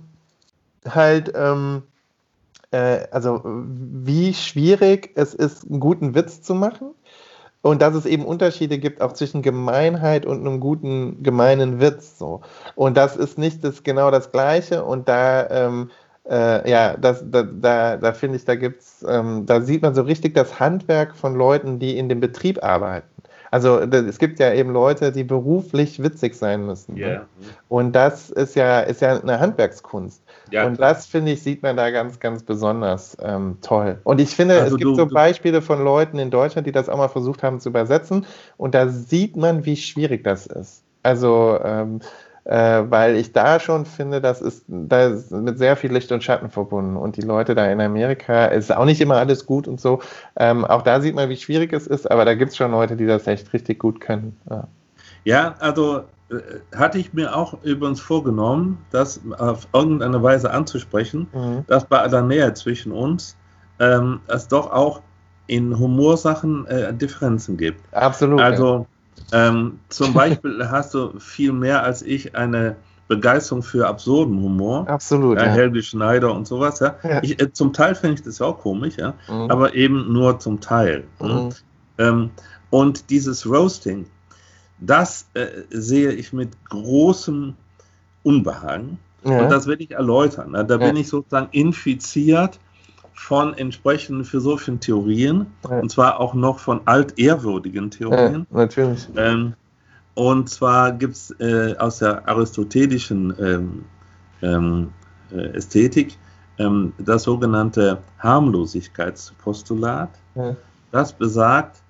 halt, ähm, äh, also wie schwierig es ist, einen guten Witz zu machen und dass es eben Unterschiede gibt auch zwischen Gemeinheit und einem guten, gemeinen Witz. So. Und das ist nicht das, genau das Gleiche und da ähm, äh, ja, das, da, da, da finde ich, da gibt's, ähm, da sieht man so richtig das Handwerk von Leuten, die in dem Betrieb arbeiten. Also es gibt ja eben Leute, die beruflich witzig sein müssen. Yeah. Ne? Und das ist ja, ist ja eine Handwerkskunst. Ja, und klar. das, finde ich, sieht man da ganz, ganz besonders ähm, toll. Und ich finde, Also es gibt du, so du, Beispiele von Leuten in Deutschland, die das auch mal versucht haben zu übersetzen. Und da sieht man, wie schwierig das ist. Also ähm, äh, weil ich da schon finde, das ist, da ist mit sehr viel Licht und Schatten verbunden. Und die Leute da in Amerika, ist auch nicht immer alles gut und so. Ähm, auch da sieht man, wie schwierig es ist, aber da gibt es schon Leute, die das echt richtig gut können. Ja, ja also äh, hatte ich mir auch übrigens vorgenommen, das auf irgendeine Weise anzusprechen, mhm. dass bei aller Nähe zwischen uns ähm, es doch auch in Humorsachen äh, Differenzen gibt. Absolut. Also ähm, zum Beispiel hast du viel mehr als ich eine Begeisterung für absurden Humor. Absolut, ja. ja. Helge Schneider und sowas. Ja. Ja. Ich, äh, zum Teil finde ich das auch komisch, ja, Mhm. aber eben nur zum Teil. Mhm. Hm? Ähm, und dieses Roasting, das äh, sehe ich mit großem Unbehagen. Ja. Und das will ich erläutern. Ne? Da Ja. bin ich sozusagen infiziert von entsprechenden philosophischen Theorien, Ja. und zwar auch noch von altehrwürdigen Theorien. Ja, natürlich. Ähm, und zwar gibt es äh, aus der aristotelischen ähm, ähm, äh, Ästhetik ähm, das sogenannte Harmlosigkeitspostulat. Ja. Das besagt,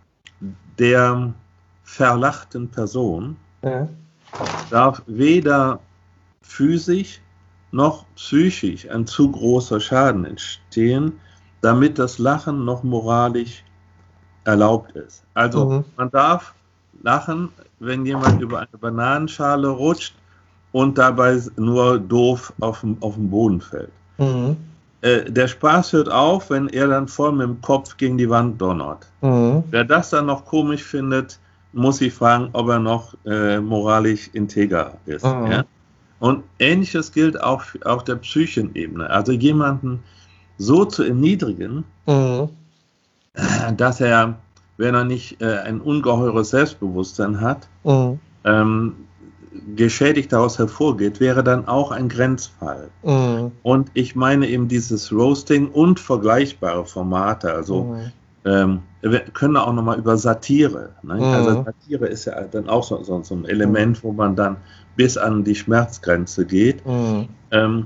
der verlachten Person Ja. darf weder physisch noch psychisch ein zu großer Schaden entstehen, damit das Lachen noch moralisch erlaubt ist. Also Mhm. man darf lachen, wenn jemand über eine Bananenschale rutscht und dabei nur doof auf dem, auf den Boden fällt. Mhm. Äh, der Spaß hört auf, wenn er dann voll mit dem Kopf gegen die Wand donnert. Mhm. Wer das dann noch komisch findet, muss ich fragen, ob er noch äh, moralisch integer ist. Mhm. Ja? Und Ähnliches gilt auch auf der psychischen Ebene. Also jemanden so zu erniedrigen, Mhm. dass er, wenn er nicht äh, ein ungeheures Selbstbewusstsein hat, Mhm. ähm, geschädigt daraus hervorgeht, wäre dann auch ein Grenzfall. Mhm. Und ich meine eben dieses Roasting und vergleichbare Formate, also Mhm. ähm, wir können auch nochmal über Satire. Ne? Mhm. Also Satire ist ja dann auch so, so, so ein Element, wo man dann bis an die Schmerzgrenze geht. Mhm. Ähm,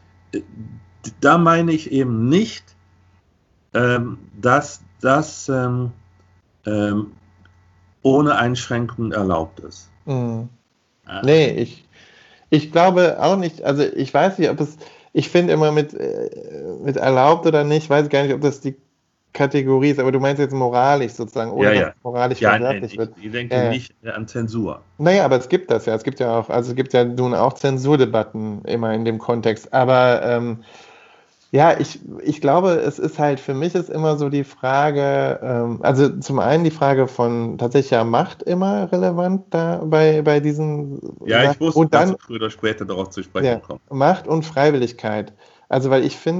da meine ich eben nicht, ähm, dass das ähm, ähm, ohne Einschränkungen erlaubt ist. Mhm. Nee, ich, ich glaube auch nicht, also ich weiß nicht, ob es, ich finde immer mit, äh, mit erlaubt oder nicht, weiß gar nicht, ob das die Kategorie ist, aber du meinst jetzt moralisch sozusagen, ohne Ja, ja. dass es moralisch Ja, verwerflich ich, wird. ich denke Ja, ja. nicht an Zensur. Naja, aber es gibt das ja, es gibt ja auch, also es gibt ja nun auch Zensurdebatten immer in dem Kontext, aber ähm, ja, ich, ich glaube, es ist halt, für mich ist immer so die Frage, ähm, also zum einen die Frage von tatsächlicher Macht immer relevant da bei, bei diesen Ja, Sachen. ich wusste, Und dass dann du früher oder später darauf zu sprechen ja, kommst. Macht und Freiwilligkeit. Also weil ich finde,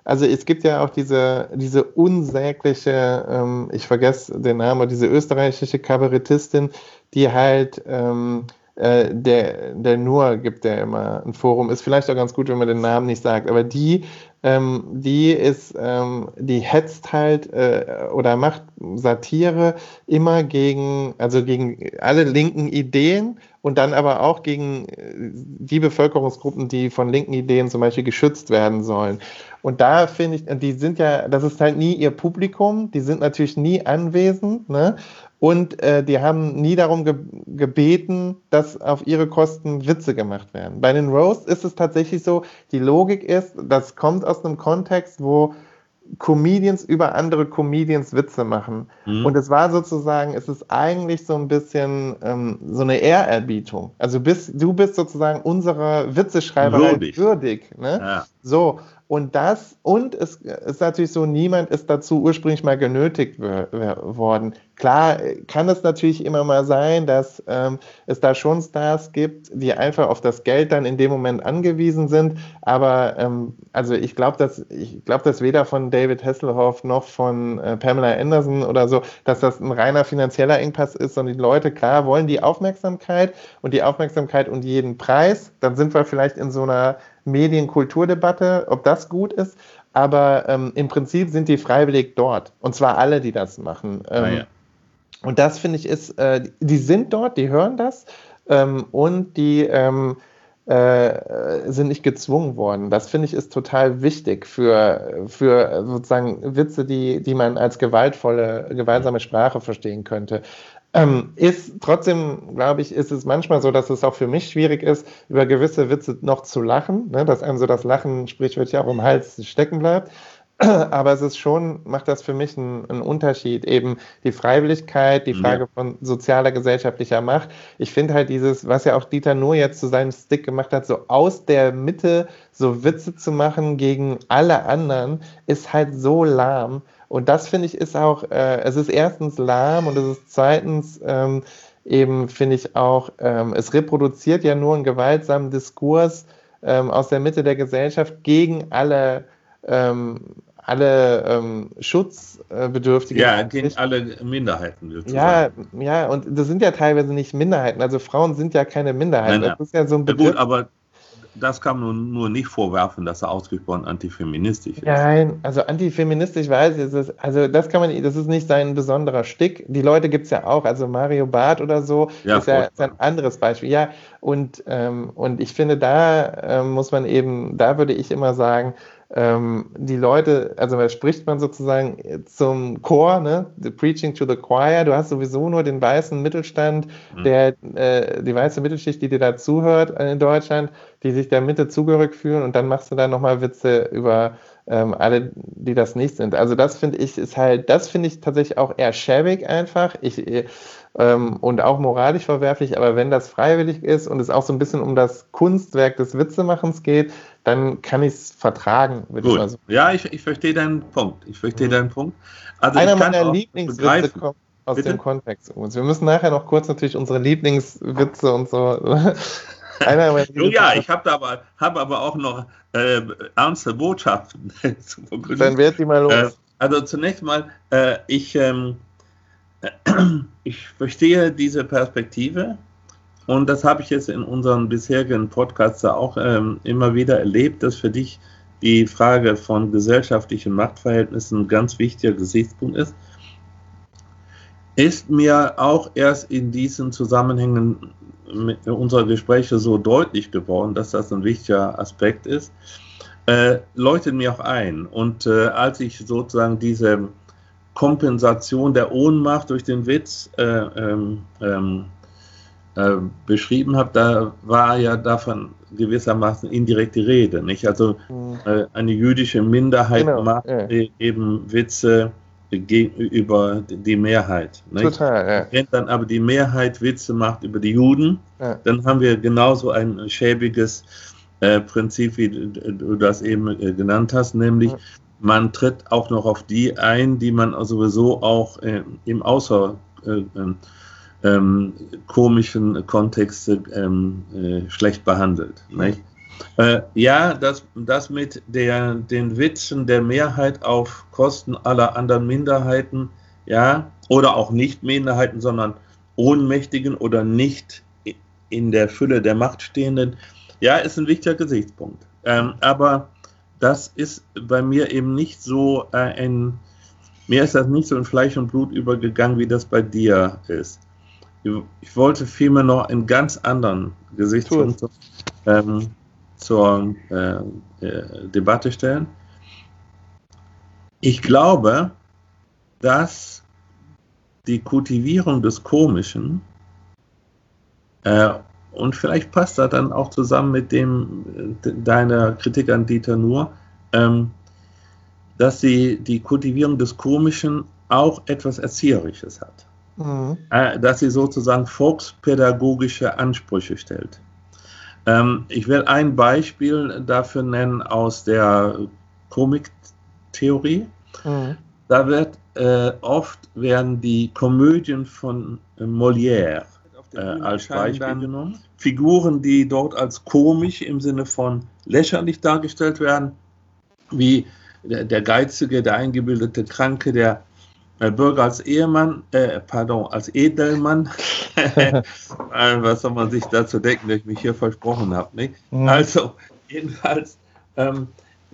also es gibt ja auch diese, diese unsägliche, ähm, ich vergesse den Namen, diese österreichische Kabarettistin, die halt, ähm, äh, der, der Nur gibt ja immer ein Forum, ist vielleicht auch ganz gut, wenn man den Namen nicht sagt, aber die, ähm, die ist, ähm, die hetzt halt äh, oder macht Satire immer gegen, also gegen alle linken Ideen und dann aber auch gegen die Bevölkerungsgruppen, die von linken Ideen zum Beispiel geschützt werden sollen. Und da finde ich, die sind ja, das ist halt nie ihr Publikum, die sind natürlich nie anwesend, ne? Und äh, die haben nie darum ge- gebeten, dass auf ihre Kosten Witze gemacht werden. Bei den Roasts ist es tatsächlich so, die Logik ist, das kommt aus einem Kontext, wo Comedians über andere Comedians Witze machen. Mhm. Und es war sozusagen, es ist eigentlich so ein bisschen ähm, so eine Ehrerbietung. Also bist, du bist sozusagen unserer Witzeschreiberei würdig. würdig ne? Ja. So, und das, und es ist natürlich so, niemand ist dazu ursprünglich mal genötigt w- w- worden. Klar kann es natürlich immer mal sein, dass ähm, es da schon Stars gibt, die einfach auf das Geld dann in dem Moment angewiesen sind, aber ähm, also ich glaube, dass ich glaube, dass weder von David Hasselhoff noch von äh, Pamela Anderson oder so, dass das ein reiner finanzieller Engpass ist, sondern die Leute, klar, wollen die Aufmerksamkeit und die Aufmerksamkeit und jeden Preis, dann sind wir vielleicht in so einer Medienkulturdebatte, ob das gut ist, aber ähm, im Prinzip sind die freiwillig dort und zwar alle, die das machen. Ähm, ah, ja. Und das finde ich ist, äh, die sind dort, die hören das ähm, und die ähm, äh, sind nicht gezwungen worden. Das finde ich ist total wichtig für, für sozusagen Witze, die, die man als gewaltvolle, gewaltsame Sprache verstehen könnte. Ähm, ist trotzdem, glaube ich, ist es manchmal so, dass es auch für mich schwierig ist, über gewisse Witze noch zu lachen, ne? Dass einem so das Lachen sprichwörtlich auch im Hals stecken bleibt. Aber es ist schon, macht das für mich einen, einen Unterschied, eben die Freiwilligkeit, die Frage ja. von sozialer, gesellschaftlicher Macht. Ich finde halt dieses, was ja auch Dieter Nuhr jetzt zu seinem Stick gemacht hat, so aus der Mitte so Witze zu machen gegen alle anderen, ist halt so lahm. Und das finde ich ist auch, äh, es ist erstens lahm und es ist zweitens ähm, eben, finde ich auch, ähm, es reproduziert ja nur einen gewaltsamen Diskurs ähm, aus der Mitte der Gesellschaft gegen alle ähm, alle ähm, Schutzbedürftigen. Ja, gegen alle Minderheiten. Ja, ja, und das sind ja teilweise nicht Minderheiten. Also Frauen sind ja keine Minderheiten. Nein, nein. Das ist ja so ein Begriff. Ja, gut, aber das kann man nur nicht vorwerfen, dass er ausgesprochen antifeministisch ist. Nein, also antifeministisch weiß ich, es, also das kann man, das ist nicht sein besonderer Stick. Die Leute gibt es ja auch, also Mario Barth oder so, ja, ist ja ist ein anderes Beispiel. Ja, und, ähm, und ich finde, da ähm, muss man eben, da würde ich immer sagen, ähm, die Leute, also da spricht man sozusagen zum Chor, ne? The Preaching to the Choir. Du hast sowieso nur den weißen Mittelstand, mhm. der, äh, die weiße Mittelschicht, die dir da zuhört in Deutschland, die sich der Mitte zugehörig fühlen und dann machst du da nochmal Witze über ähm, alle, die das nicht sind. Also das finde ich ist halt, das finde ich tatsächlich auch eher schäbig einfach. Ich ähm, und auch moralisch verwerflich, aber wenn das freiwillig ist und es auch so ein bisschen um das Kunstwerk des Witzemachens geht, dann kann ich es vertragen, würde ich mal so. Ja, ich, ich verstehe deinen Punkt. Ich verstehe mhm. deinen Punkt. Also Einer meiner Lieblingswitze kommt aus Bitte? dem Kontext. Wir müssen nachher noch kurz natürlich unsere Lieblingswitze und so. Einer meiner oh ja, ich habe aber, hab aber auch noch äh, ernste Botschaften zu verkünden. Dann wird die mal los. Äh, also zunächst mal, äh, ich, ähm, ich verstehe diese Perspektive. Und das habe ich jetzt in unseren bisherigen Podcasts auch ähm, immer wieder erlebt, dass für dich die Frage von gesellschaftlichen Machtverhältnissen ein ganz wichtiger Gesichtspunkt ist. Ist mir auch erst in diesen Zusammenhängen mit unserer Gespräche so deutlich geworden, dass das ein wichtiger Aspekt ist, äh, leuchtet mir auch ein. Und äh, als ich sozusagen diese Kompensation der Ohnmacht durch den Witz äh, ähm, ähm, Äh, beschrieben habe, da war ja davon gewissermaßen indirekt die Rede, nicht? Also äh, eine jüdische Minderheit genau, macht ja. eben Witze gegenüber die Mehrheit. Nicht? Total, ja. Wenn dann aber die Mehrheit Witze macht über die Juden, ja. dann haben wir genauso ein schäbiges äh, Prinzip, wie du das eben äh, genannt hast, nämlich ja. man tritt auch noch auf die ein, die man sowieso auch äh, im Außer äh, Ähm, komischen Kontexte ähm, äh, schlecht behandelt. Nicht? Äh, ja, das, das mit der, den Witzen der Mehrheit auf Kosten aller anderen Minderheiten, ja, oder auch nicht Minderheiten, sondern Ohnmächtigen oder nicht in der Fülle der Macht stehenden, ja, ist ein wichtiger Gesichtspunkt. Ähm, aber das ist bei mir eben nicht so äh, ein, mir ist das nicht so in Fleisch und Blut übergegangen, wie das bei dir ist. Ich, ich wollte vielmehr noch einen ganz anderen Gesichtspunkt ähm, zur äh, äh, Debatte stellen. Ich glaube, dass die Kultivierung des Komischen, äh, und vielleicht passt das dann auch zusammen mit dem de, deiner Kritik an Dieter Nuhr, ähm, dass sie die Kultivierung des Komischen auch etwas Erzieherisches hat. Mhm. Äh, dass sie sozusagen volkspädagogische Ansprüche stellt. Ähm, ich will ein Beispiel dafür nennen aus der Komiktheorie. Mhm. Da wird äh, oft werden die Komödien von äh, Molière äh, als Beispiel genommen. Figuren, die dort als komisch im Sinne von lächerlich dargestellt werden, wie der, der Geizige, der eingebildete Kranke, der äh, Bürger als Ehemann, äh, pardon, als Edelmann. Was soll man sich dazu denken, dass ich mich hier versprochen habe, nicht? Mhm. Also, jedenfalls, ähm,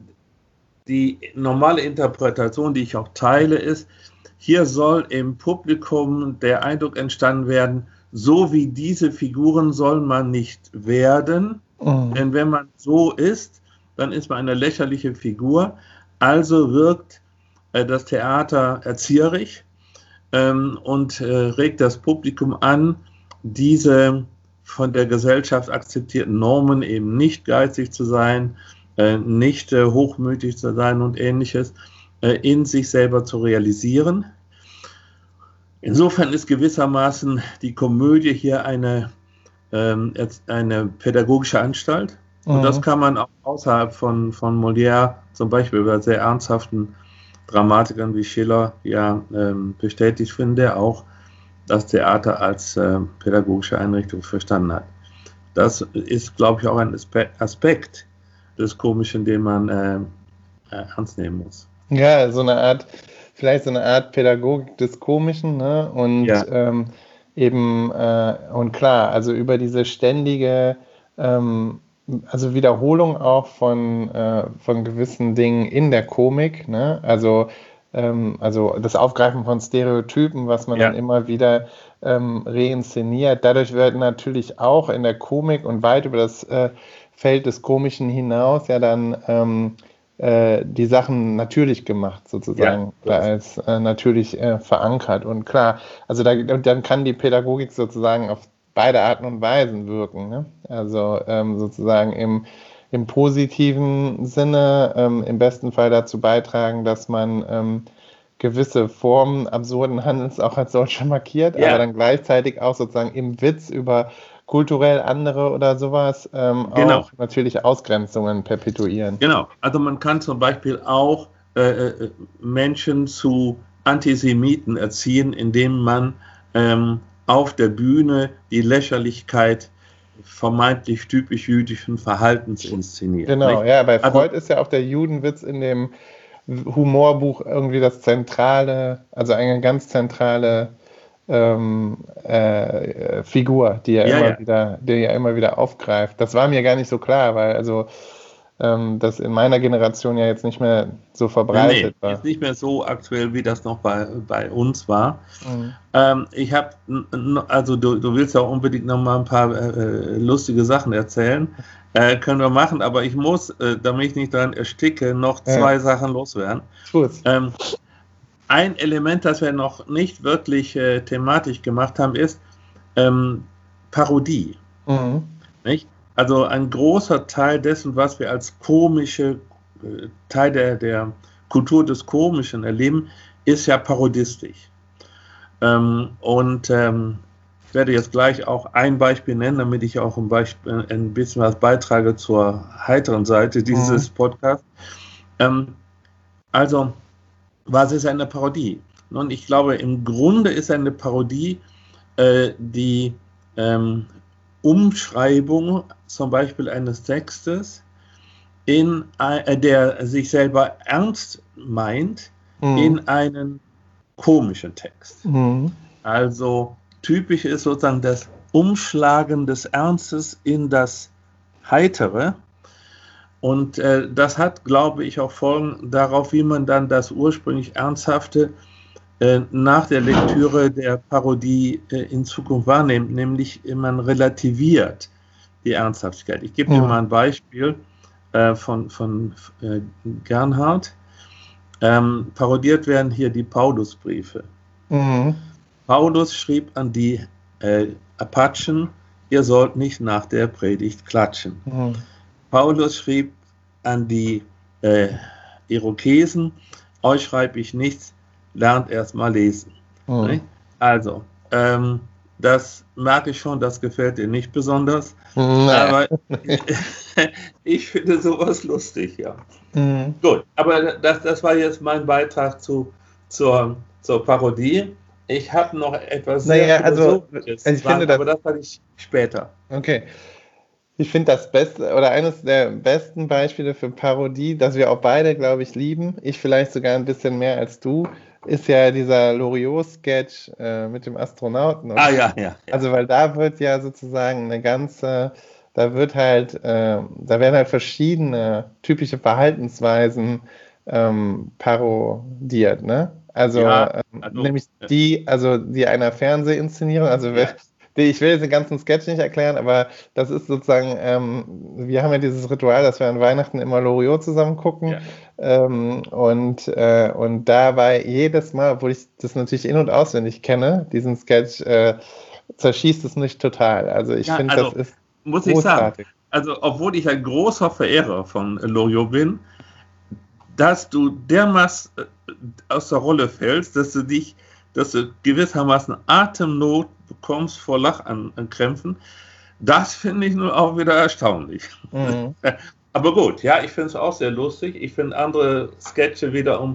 die normale Interpretation, die ich auch teile, ist, hier soll im Publikum der Eindruck entstanden werden, so wie diese Figuren soll man nicht werden, mhm. denn wenn man so ist, dann ist man eine lächerliche Figur, also wirkt äh, das Theater erzieherisch ähm, und äh, regt das Publikum an, diese von der Gesellschaft akzeptierten Normen, eben nicht geizig zu sein, äh, nicht äh, hochmütig zu sein und Ähnliches, äh, in sich selber zu realisieren. Insofern ist gewissermaßen die Komödie hier eine, ähm, eine pädagogische Anstalt. Mhm. Und das kann man auch außerhalb von, von Molière, zum Beispiel bei sehr ernsthaften Dramatikern wie Schiller, ja ähm, bestätigt, finde, der auch das Theater als äh, pädagogische Einrichtung verstanden hat. Das ist, glaube ich, auch ein Aspekt des Komischen, den man äh, äh, ernst nehmen muss. Ja, so eine Art, vielleicht so eine Art Pädagogik des Komischen, ne? Und ja. ähm, eben, äh, und klar, also über diese ständige, ähm, also Wiederholung auch von, äh, von gewissen Dingen in der Komik, ne? Also ähm, also das Aufgreifen von Stereotypen, was man ja. dann immer wieder ähm, reinszeniert. Dadurch wird natürlich auch in der Komik und weit über das äh, Feld des Komischen hinaus ja dann ähm, äh, die Sachen natürlich gemacht, sozusagen, ja, als äh, natürlich äh, verankert. Und klar, also da, dann kann die Pädagogik sozusagen auf beide Arten und Weisen wirken, ne? Also ähm, sozusagen im, im positiven Sinne, ähm, im besten Fall dazu beitragen, dass man ähm, gewisse Formen absurden Handels auch als solche markiert, ja. aber dann gleichzeitig auch sozusagen im Witz über kulturell andere oder sowas ähm, genau. auch natürlich Ausgrenzungen perpetuieren. Genau, also man kann zum Beispiel auch äh, Menschen zu Antisemiten erziehen, indem man ähm, auf der Bühne die Lächerlichkeit vermeintlich typisch jüdischen Verhaltens inszeniert. Genau, nicht? ja, bei Freud also, ist ja auch der Judenwitz in dem Humorbuch irgendwie das zentrale, also eine ganz zentrale ähm, äh, Figur, die er ja, immer ja. wieder, die er immer wieder aufgreift. Das war mir gar nicht so klar, weil also ähm, das in meiner Generation ja jetzt nicht mehr so verbreitet nee, nee, war. Ist nicht mehr so aktuell, wie das noch bei, bei uns war. Mhm. Ähm, ich habe, also du, du willst ja unbedingt noch mal ein paar äh, lustige Sachen erzählen. Äh, können wir machen, aber ich muss, äh, damit ich nicht daran ersticke, noch zwei ja. Sachen loswerden. Ähm, ein Element, das wir noch nicht wirklich äh, thematisch gemacht haben, ist ähm, Parodie. Mhm. Nicht? Also ein großer Teil dessen, was wir als komische, äh, Teil der, der Kultur des Komischen erleben, ist ja parodistisch. Ähm, und ähm, ich werde jetzt gleich auch ein Beispiel nennen, damit ich auch ein, Beispiel, ein bisschen was beitrage zur heiteren Seite dieses mhm. Podcasts. Ähm, also, was ist eine Parodie? Nun, ich glaube, im Grunde ist eine Parodie, äh, die ähm, Umschreibung zum Beispiel eines Textes, in, äh, der sich selber ernst meint, mhm. in einen komischen Text. Mhm. Also typisch ist sozusagen das Umschlagen des Ernstes in das Heitere. Und äh, das hat, glaube ich, auch Folgen darauf, wie man dann das ursprünglich Ernsthafte äh, nach der Lektüre der Parodie äh, in Zukunft wahrnimmt, nämlich man relativiert die Ernsthaftigkeit. Ich gebe ja. dir mal ein Beispiel äh, von, von äh, Gernhardt. Ähm, parodiert werden hier die Paulusbriefe. Mhm. Paulus schrieb an die äh, Apachen, ihr sollt nicht nach der Predigt klatschen. Mhm. Paulus schrieb an die äh, Irokesen, euch schreibe ich nichts, lernt erst mal lesen. Mhm. Also, ähm, das merke ich schon, das gefällt dir nicht besonders, nee. aber ich finde sowas lustig, ja. Mhm. Gut, aber das, das war jetzt mein Beitrag zu, zur, zur Parodie. Ich habe noch etwas naja, sehr also, ich sagen, finde das, aber das hatte ich später. Okay. Ich finde das Beste oder eines der besten Beispiele für Parodie, das wir auch beide, glaube ich, lieben, ich vielleicht sogar ein bisschen mehr als du, ist ja dieser Loriot-Sketch äh, mit dem Astronauten. Ah ja, ja, ja. Also weil da wird ja sozusagen eine ganze, da wird halt, äh, da werden halt verschiedene typische Verhaltensweisen ähm, parodiert, ne? Also, ja, ähm, also nämlich die, also die einer Fernsehinszenierung, also ja. die, ich will jetzt den ganzen Sketch nicht erklären, aber das ist sozusagen, ähm, wir haben ja dieses Ritual, dass wir an Weihnachten immer Loriot zusammen gucken. Ja. Ähm, und, äh, und dabei jedes Mal, obwohl ich das natürlich in- und auswendig kenne, diesen Sketch, äh, zerschießt es mich total. Also ich ja, finde, also, das ist muss großartig. Ich sagen, also obwohl ich ein großer Verehrer von Loriot bin, dass du dermaßen aus der Rolle fällst, dass du dich, dass du gewissermaßen Atemnot bekommst vor Lachkrämpfen, das finde ich nun auch wieder erstaunlich. Mhm. Aber gut, ja, ich finde es auch sehr lustig. Ich finde andere Sketche wiederum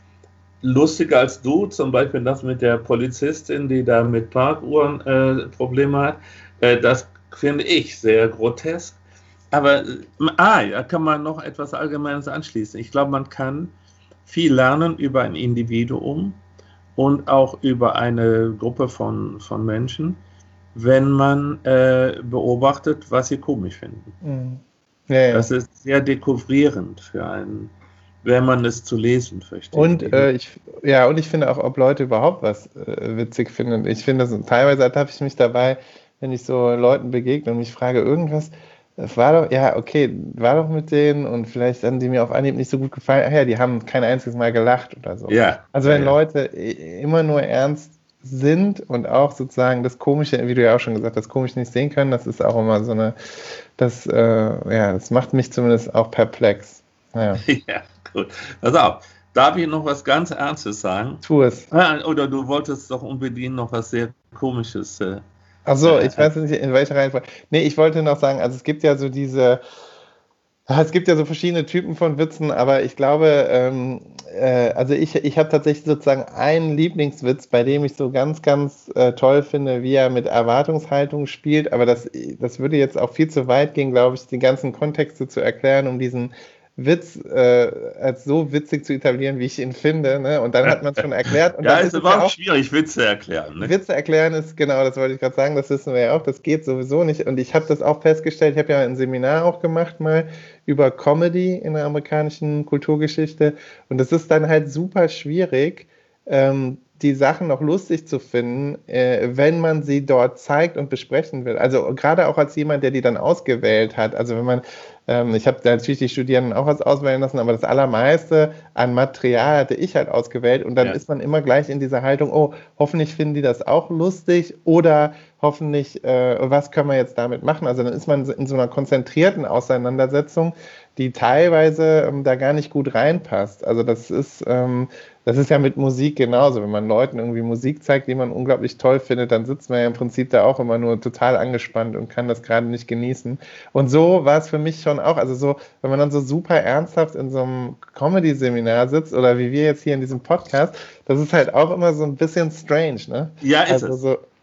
lustiger als du, zum Beispiel das mit der Polizistin, die da mit Parkuhren äh, Probleme hat. Äh, das finde ich sehr grotesk. Aber ah, da kann man noch etwas Allgemeines anschließen. Ich glaube, man kann viel lernen über ein Individuum und auch über eine Gruppe von, von Menschen, wenn man äh, beobachtet, was sie komisch finden. Mhm. Ja, ja. Das ist sehr dekouvrierend für einen, wenn man es zu lesen versteht. Und äh, ich, ja, und ich finde auch, ob Leute überhaupt was äh, witzig finden. Ich finde, so, teilweise ertappe ich mich dabei, wenn ich so Leuten begegne und mich frage, irgendwas, das war doch, ja, okay, war doch mit denen und vielleicht haben die mir auf Anhieb nicht so gut gefallen. Ach ja, die haben kein einziges Mal gelacht oder so. Ja, also wenn ja, ja. Leute immer nur ernst sind und auch sozusagen das Komische, wie du ja auch schon gesagt hast, das Komische nicht sehen können, das ist auch immer so eine, das, äh, ja, das macht mich zumindest auch perplex. Ja, ja gut. Pass auf, darf ich noch was ganz Ernstes sagen? Tu es. Oder du wolltest doch unbedingt noch was sehr Komisches äh, Ach so, ich weiß nicht, in welcher Reihenfolge. Nee, ich wollte noch sagen, also es gibt ja so diese, es gibt ja so verschiedene Typen von Witzen, aber ich glaube, ähm, äh, also ich, ich habe tatsächlich sozusagen einen Lieblingswitz, bei dem ich so ganz, ganz äh, toll finde, wie er mit Erwartungshaltung spielt, aber das, das würde jetzt auch viel zu weit gehen, glaube ich, die ganzen Kontexte zu erklären, um diesen Witz äh, als so witzig zu etablieren, wie ich ihn finde, ne? Und dann hat man es schon erklärt. Und ja, dann ist, ist überhaupt ja auch schwierig, Witze erklären. Ne? Witze erklären ist, genau, das wollte ich gerade sagen, das wissen wir ja auch, das geht sowieso nicht. Und ich habe das auch festgestellt, ich habe ja ein Seminar auch gemacht mal über Comedy in der amerikanischen Kulturgeschichte. Und das ist dann halt super schwierig, ähm, die Sachen noch lustig zu finden, äh, wenn man sie dort zeigt und besprechen will. Also gerade auch als jemand, der die dann ausgewählt hat. Also wenn man ähm, ich habe natürlich die Studierenden auch was auswählen lassen, aber das Allermeiste an Material hatte ich halt ausgewählt und dann ja. ist man immer gleich in dieser Haltung, oh, hoffentlich finden die das auch lustig oder hoffentlich, äh, was können wir jetzt damit machen? Also dann ist man in so einer konzentrierten Auseinandersetzung, die teilweise ähm, da gar nicht gut reinpasst. Also das ist, ähm, das ist ja mit Musik genauso. Wenn man Leuten irgendwie Musik zeigt, die man unglaublich toll findet, dann sitzt man ja im Prinzip da auch immer nur total angespannt und kann das gerade nicht genießen. Und so war es für mich schon auch, also so, wenn man dann so super ernsthaft in so einem Comedy-Seminar sitzt oder wie wir jetzt hier in diesem Podcast, das ist halt auch immer so ein bisschen strange, ne? Ja, ist also es. So,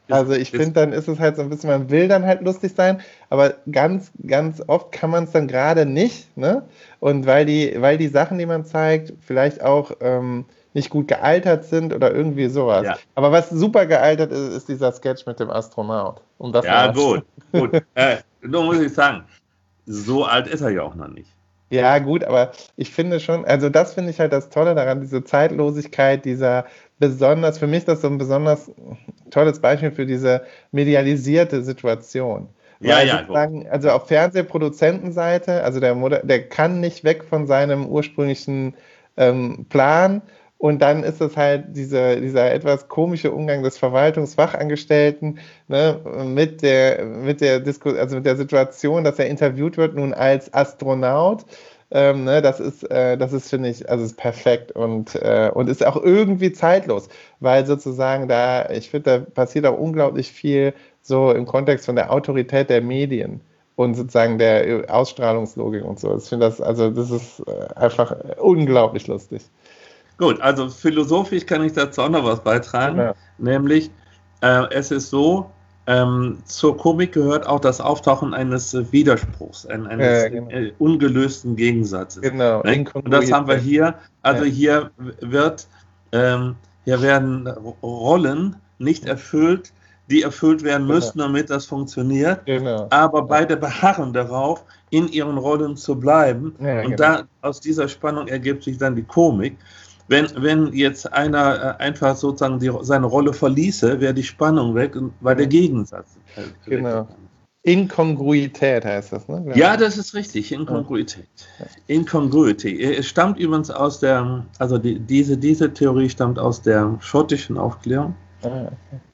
Also ich finde, dann ist es halt so ein bisschen, man will dann halt lustig sein, aber ganz, ganz oft kann man es dann gerade nicht, ne? Und weil die, weil die Sachen, die man zeigt, vielleicht auch ähm, nicht gut gealtert sind oder irgendwie sowas. Ja. Aber was super gealtert ist, ist dieser Sketch mit dem Astronaut. Um das Ja, mal gut, gut. Äh, nur muss ich sagen, so alt ist er ja auch noch nicht. Ja, gut, aber ich finde schon, also das finde ich halt das Tolle daran, diese Zeitlosigkeit, dieser besonders, für mich ist das so ein besonders tolles Beispiel für diese medialisierte Situation. Ja, Weil ja, gut. sozusagen, also auf Fernsehproduzentenseite, also der, Moder der kann nicht weg von seinem ursprünglichen ähm, Plan und dann ist es halt diese, dieser etwas komische Umgang des Verwaltungsfachangestellten, ne, mit der, mit der Disku also mit der Situation, dass er interviewt wird nun als Astronaut. Ähm, ne, das ist, äh, das ist, finde ich, also ist perfekt und, äh, und ist auch irgendwie zeitlos, weil sozusagen da, ich finde, da passiert auch unglaublich viel so im Kontext von der Autorität der Medien und sozusagen der Ausstrahlungslogik und so. Ich finde das, also das ist äh, einfach unglaublich lustig. Gut, also philosophisch kann ich dazu auch noch was beitragen, Ja. nämlich äh, es ist so, ähm, zur Komik gehört auch das Auftauchen eines äh, Widerspruchs, ein, eines Ja, genau. äh, ungelösten Gegensatzes. Genau, Ne? Und das haben wir hier, also Ja. hier wird, ähm, hier werden Rollen nicht erfüllt, die erfüllt werden Genau. müssen, damit das funktioniert, Genau. aber beide beharren darauf, in ihren Rollen zu bleiben. Ja, und genau. da aus dieser Spannung ergibt sich dann die Komik. Wenn, wenn jetzt einer äh, einfach sozusagen die, seine Rolle verließe, wäre die Spannung weg, weil der Gegensatz äh, Genau. Inkongruität heißt das, ne? Ja, das ist richtig, Inkongruität. Inkongruity. Es stammt übrigens aus der, also die, diese, diese Theorie stammt aus der schottischen Aufklärung. Ah, okay.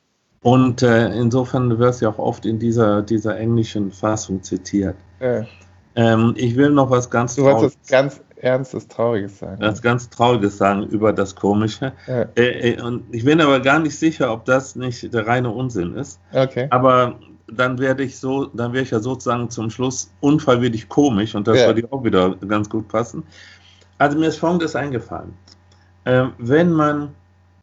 Und äh, insofern wird sie auch oft in dieser, dieser englischen Fassung zitiert. Ja. Ähm, ich will noch was ganz Du wolltest was ganz Ernstes, Trauriges sagen. Was ganz Trauriges sagen über das Komische. Ja. Äh, äh, und ich bin aber gar nicht sicher, ob das nicht der reine Unsinn ist. Okay. Aber dann werde ich so, dann wäre ich ja sozusagen zum Schluss unfreiwillig komisch und das Ja. würde auch wieder ganz gut passen. Also mir ist Folgendes eingefallen. Ähm, wenn man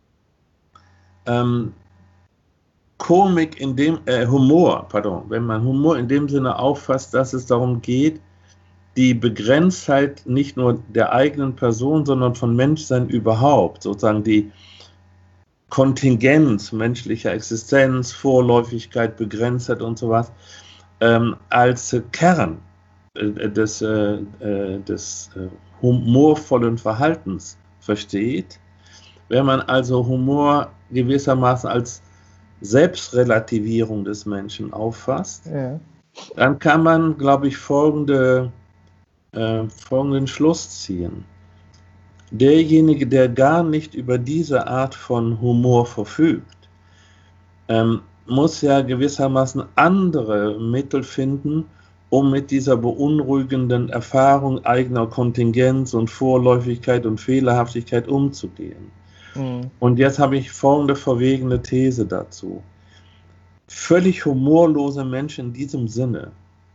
ähm, Komik in dem, äh, Humor, pardon, wenn man Humor in dem Sinne auffasst, dass es darum geht, die Begrenztheit nicht nur der eigenen Person, sondern von Menschsein überhaupt, sozusagen die Kontingenz menschlicher Existenz, Vorläufigkeit, Begrenztheit und sowas, ähm, als Kern äh, des, äh, des äh, humorvollen Verhaltens versteht, wenn man also Humor gewissermaßen als Selbstrelativierung des Menschen auffasst, Ja. dann kann man, glaube ich, folgende Äh, folgenden Schluss ziehen. Derjenige, der gar nicht über diese Art von Humor verfügt, ähm, muss ja gewissermaßen andere Mittel finden, um mit dieser beunruhigenden Erfahrung eigener Kontingenz und Vorläufigkeit und Fehlerhaftigkeit umzugehen. Mhm. Und jetzt habe ich folgende verwegene These dazu. Völlig humorlose Menschen in diesem Sinne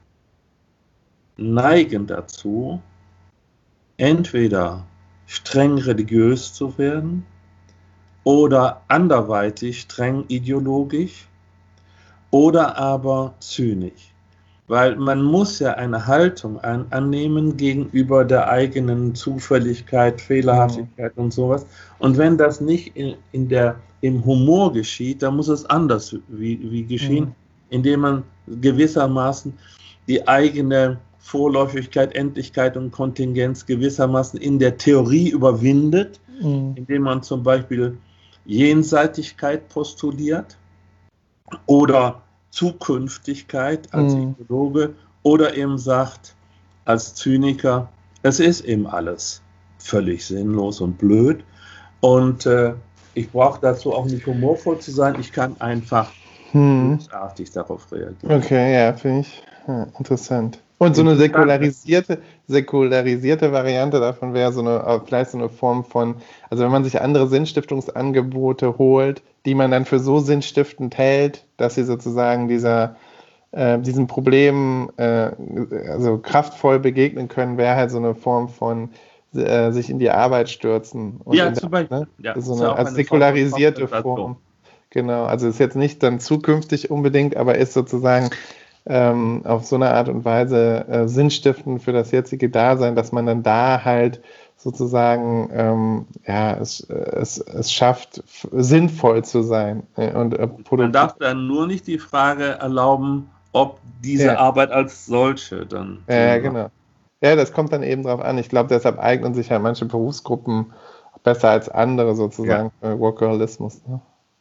neigen dazu, entweder streng religiös zu werden oder anderweitig streng ideologisch oder aber zynisch. Weil man muss ja eine Haltung an, annehmen gegenüber der eigenen Zufälligkeit, Fehlerhaftigkeit und sowas. Und wenn das nicht in, in der, im Humor geschieht, dann muss es anders wie, wie geschehen, Mhm. indem man gewissermaßen die eigene Vorläufigkeit, Endlichkeit und Kontingenz gewissermaßen in der Theorie überwindet, Mhm. indem man zum Beispiel Jenseitigkeit postuliert oder Zukünftigkeit als Mhm. Ideologe oder eben sagt als Zyniker, es ist eben alles völlig sinnlos und blöd und äh, ich brauche dazu auch nicht humorvoll zu sein, ich kann einfach Mhm. bösartig darauf reagieren. Okay, ja, finde ich ja, interessant. Und so eine säkularisierte, säkularisierte Variante davon wäre so eine, vielleicht so eine Form von, also wenn man sich andere Sinnstiftungsangebote holt, die man dann für so sinnstiftend hält, dass sie sozusagen dieser, äh, diesen Problemen äh, also kraftvoll begegnen können, wäre halt so eine Form von äh, sich in die Arbeit stürzen. Und Ja, in zum der, Beispiel. ne? Ja, So ist eine, ja auch als eine säkularisierte Form von Form. Genau, also ist jetzt nicht dann zukünftig unbedingt, aber ist sozusagen ähm, auf so eine Art und Weise äh, sinnstiftend für das jetzige Dasein, dass man dann da halt sozusagen ähm, ja, es, es, es schafft, f- sinnvoll zu sein äh, und äh, Man produktiv. darf dann nur nicht die Frage erlauben, ob diese Ja. Arbeit als solche dann. Ja, ja, genau. Ja, das kommt dann eben drauf an. Ich glaube, deshalb eignen sich ja manche Berufsgruppen besser als andere sozusagen für Workaholismus. Ne?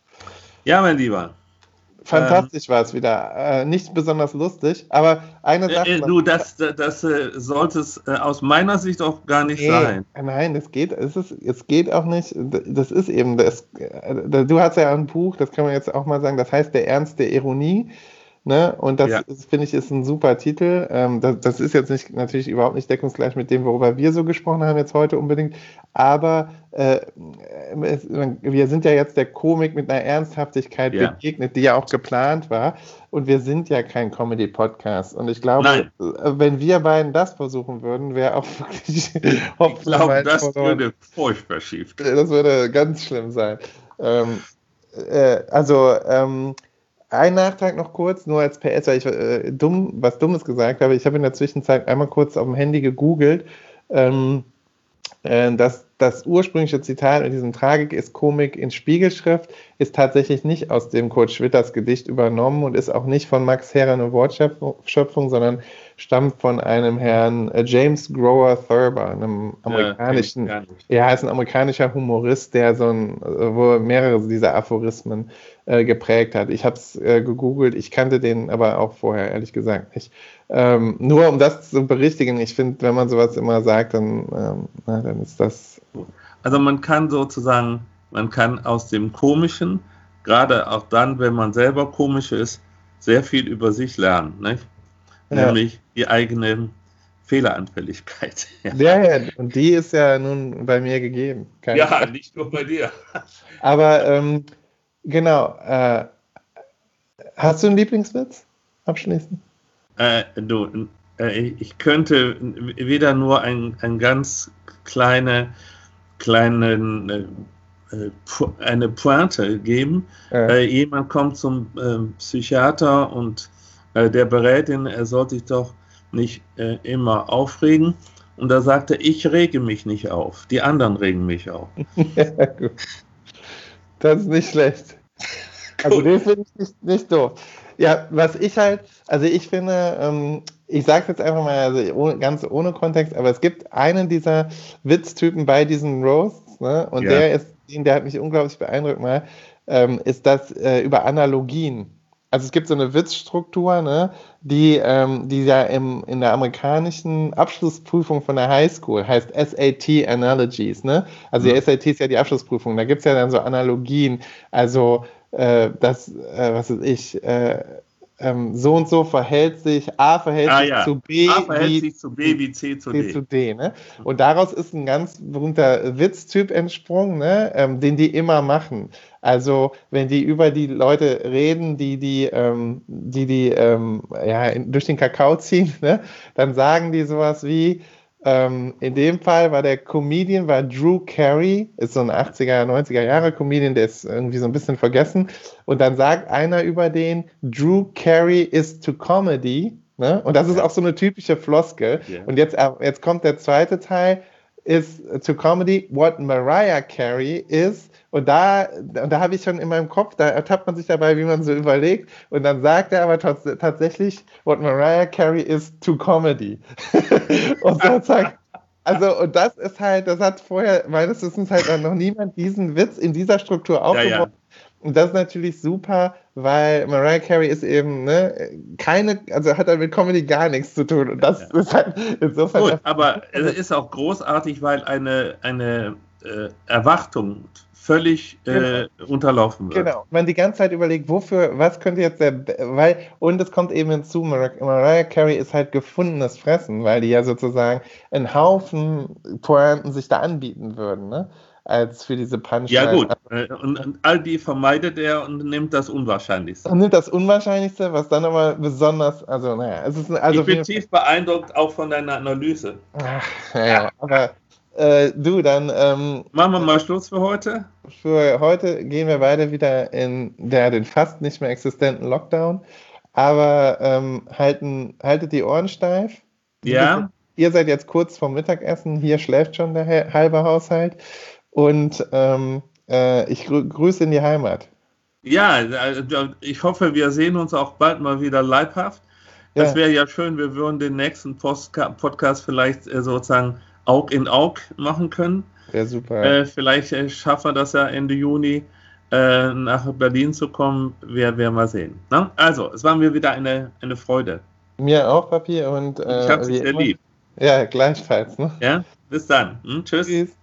Ja, mein Lieber. Fantastisch war es wieder. Äh, nicht besonders lustig, aber eine Sache. Äh, du, das, das, das äh, sollte es äh, aus meiner Sicht auch gar nicht Nee, sein. nein, es geht, es ist, es geht auch nicht. Das ist eben, das, äh, du hast ja ein Buch, das kann man jetzt auch mal sagen, das heißt Der Ernst der Ironie. Ne? Und das, Ja. ist, finde ich, ist ein super Titel. Ähm, das, das ist jetzt nicht, natürlich überhaupt nicht deckungsgleich mit dem, worüber wir so gesprochen haben jetzt heute unbedingt. Aber äh, es, wir sind ja jetzt der Komik mit einer Ernsthaftigkeit Ja. begegnet, die ja auch geplant war. Und wir sind ja kein Comedy-Podcast. Und ich glaube, Nein. wenn wir beiden das versuchen würden, wäre auch wirklich Ich glaube, das verloren. würde furchtbar schief. Das würde ganz schlimm sein. Ähm, äh, also, ähm, ein Nachtrag noch kurz, nur als P S, weil ich äh, dumm, was Dummes gesagt habe. Ich habe in der Zwischenzeit einmal kurz auf dem Handy gegoogelt. Ähm, äh, das, das ursprüngliche Zitat in diesem Tragik ist Komik in Spiegelschrift, ist tatsächlich nicht aus dem Kurt Schwitters Gedicht übernommen und ist auch nicht von Max Herre eine Wortschöpfung, sondern stammt von einem Herrn äh, James Grower Thurber, einem amerikanischen, Ja, ja, ist ein amerikanischer Humorist, der so ein, äh, wo mehrere dieser Aphorismen äh, geprägt hat. Ich habe es äh, gegoogelt, ich kannte den aber auch vorher, ehrlich gesagt, nicht. Ähm, nur um das zu berichtigen, ich finde, wenn man sowas immer sagt, dann, ähm, na, dann ist das... Also man kann sozusagen, man kann aus dem Komischen, gerade auch dann, wenn man selber komisch ist, sehr viel über sich lernen, nicht? Ja. Nämlich die eigene Fehleranfälligkeit. Ja, ja, und die ist ja nun bei mir gegeben. Keine Ja, Frage. nicht nur bei dir. Aber ähm, genau, äh, hast du einen Lieblingswitz abschließend? Äh, du, äh, ich könnte wieder nur ein, ein ganz kleine, kleinen, äh, eine Pointe geben. Ja. Äh, jemand kommt zum äh, Psychiater und äh, der berät ihn, er soll sich doch nicht äh, immer aufregen. Und da sagt er, ich rege mich nicht auf, die anderen regen mich auf. Ja, gut. Das ist nicht schlecht. Also den finde ich nicht, nicht doof. Ja, was ich halt, also ich finde, ähm, ich sage es jetzt einfach mal, also ohne, ganz ohne Kontext, aber es gibt einen dieser Witztypen bei diesen Roasts, ne? Und Ja. der ist, der hat mich unglaublich beeindruckt mal, ähm, ist das äh, über Analogien. Also es gibt so eine Witzstruktur, ne, die, ähm, die ja im, in der amerikanischen Abschlussprüfung von der Highschool heißt S A T Analogies, ne? Also die Mhm. S A T ist ja die Abschlussprüfung, da gibt es ja dann so Analogien, also äh, das, äh, was weiß ich, äh, ähm, so und so verhält sich, A verhält Ah, sich ja. zu B, A verhält wie sich zu B wie C zu C D. zu D, ne? Und daraus ist ein ganz berühmter Witztyp entsprungen, ne? Ähm, den die immer machen. Also wenn die über die Leute reden, die die, ähm, die, die ähm, ja, in, durch den Kakao ziehen, ne? Dann sagen die sowas wie, ähm, in dem Fall war der Comedian, war Drew Carey, ist so ein achtziger, neunziger Jahre Comedian, der ist irgendwie so ein bisschen vergessen. Und dann sagt einer über den, Drew Carey is to comedy. Ne? Und das ist Ja. auch so eine typische Floskel. Ja. Und jetzt, jetzt kommt der zweite Teil, ist to comedy what Mariah Carey is. Und da, da habe ich schon in meinem Kopf, da ertappt man sich dabei, wie man so überlegt. Und dann sagt er aber tats- tatsächlich, what Mariah Carey is to comedy. Und sozusagen, also, und das ist halt, das hat vorher meines Wissens halt noch niemand diesen Witz in dieser Struktur aufgebaut. Ja, ja. Und das ist natürlich super, weil Mariah Carey ist eben, ne, keine, also hat halt mit Comedy gar nichts zu tun. Und das Ja. ist halt insofern. Gut, aber es ist auch großartig, weil eine, eine äh, Erwartung völlig äh, unterlaufen wird. Genau, man die ganze Zeit überlegt, wofür, was könnte jetzt der, weil, und es kommt eben hinzu, Mar- Mariah Carey ist halt gefundenes Fressen, weil die ja sozusagen einen Haufen Pointen sich da anbieten würden, ne, als für diese Punchline. Ja gut, äh, und, und all die vermeidet er und nimmt das Unwahrscheinlichste. Und nimmt das Unwahrscheinlichste, was dann aber besonders, also naja, es ist also ich bin tief beeindruckt auch von deiner Analyse. Ach, ja, ja, aber Äh, du, dann ähm, machen wir mal Schluss für heute. Für heute gehen wir beide wieder in der, den fast nicht mehr existenten Lockdown, aber ähm, halten, haltet die Ohren steif. Ja. Ihr seid jetzt kurz vorm Mittagessen, hier schläft schon der halbe Haushalt und ähm, äh, ich grü grüße in die Heimat. Ja, ich hoffe, wir sehen uns auch bald mal wieder leibhaft. Das ja. wäre ja schön, wir würden den nächsten Postka Podcast vielleicht äh, sozusagen Aug in Aug machen können. Ja, super. Äh, vielleicht äh, schaffen wir das ja Ende Juni äh, nach Berlin zu kommen. Wir werden mal sehen. Na? Also, es war mir wieder eine, eine Freude. Mir auch, Papi. Und, äh, ich habe Sie sehr lieb. Ja, gleichfalls. Ne? Ja, bis dann. Hm, tschüss. Tschüss.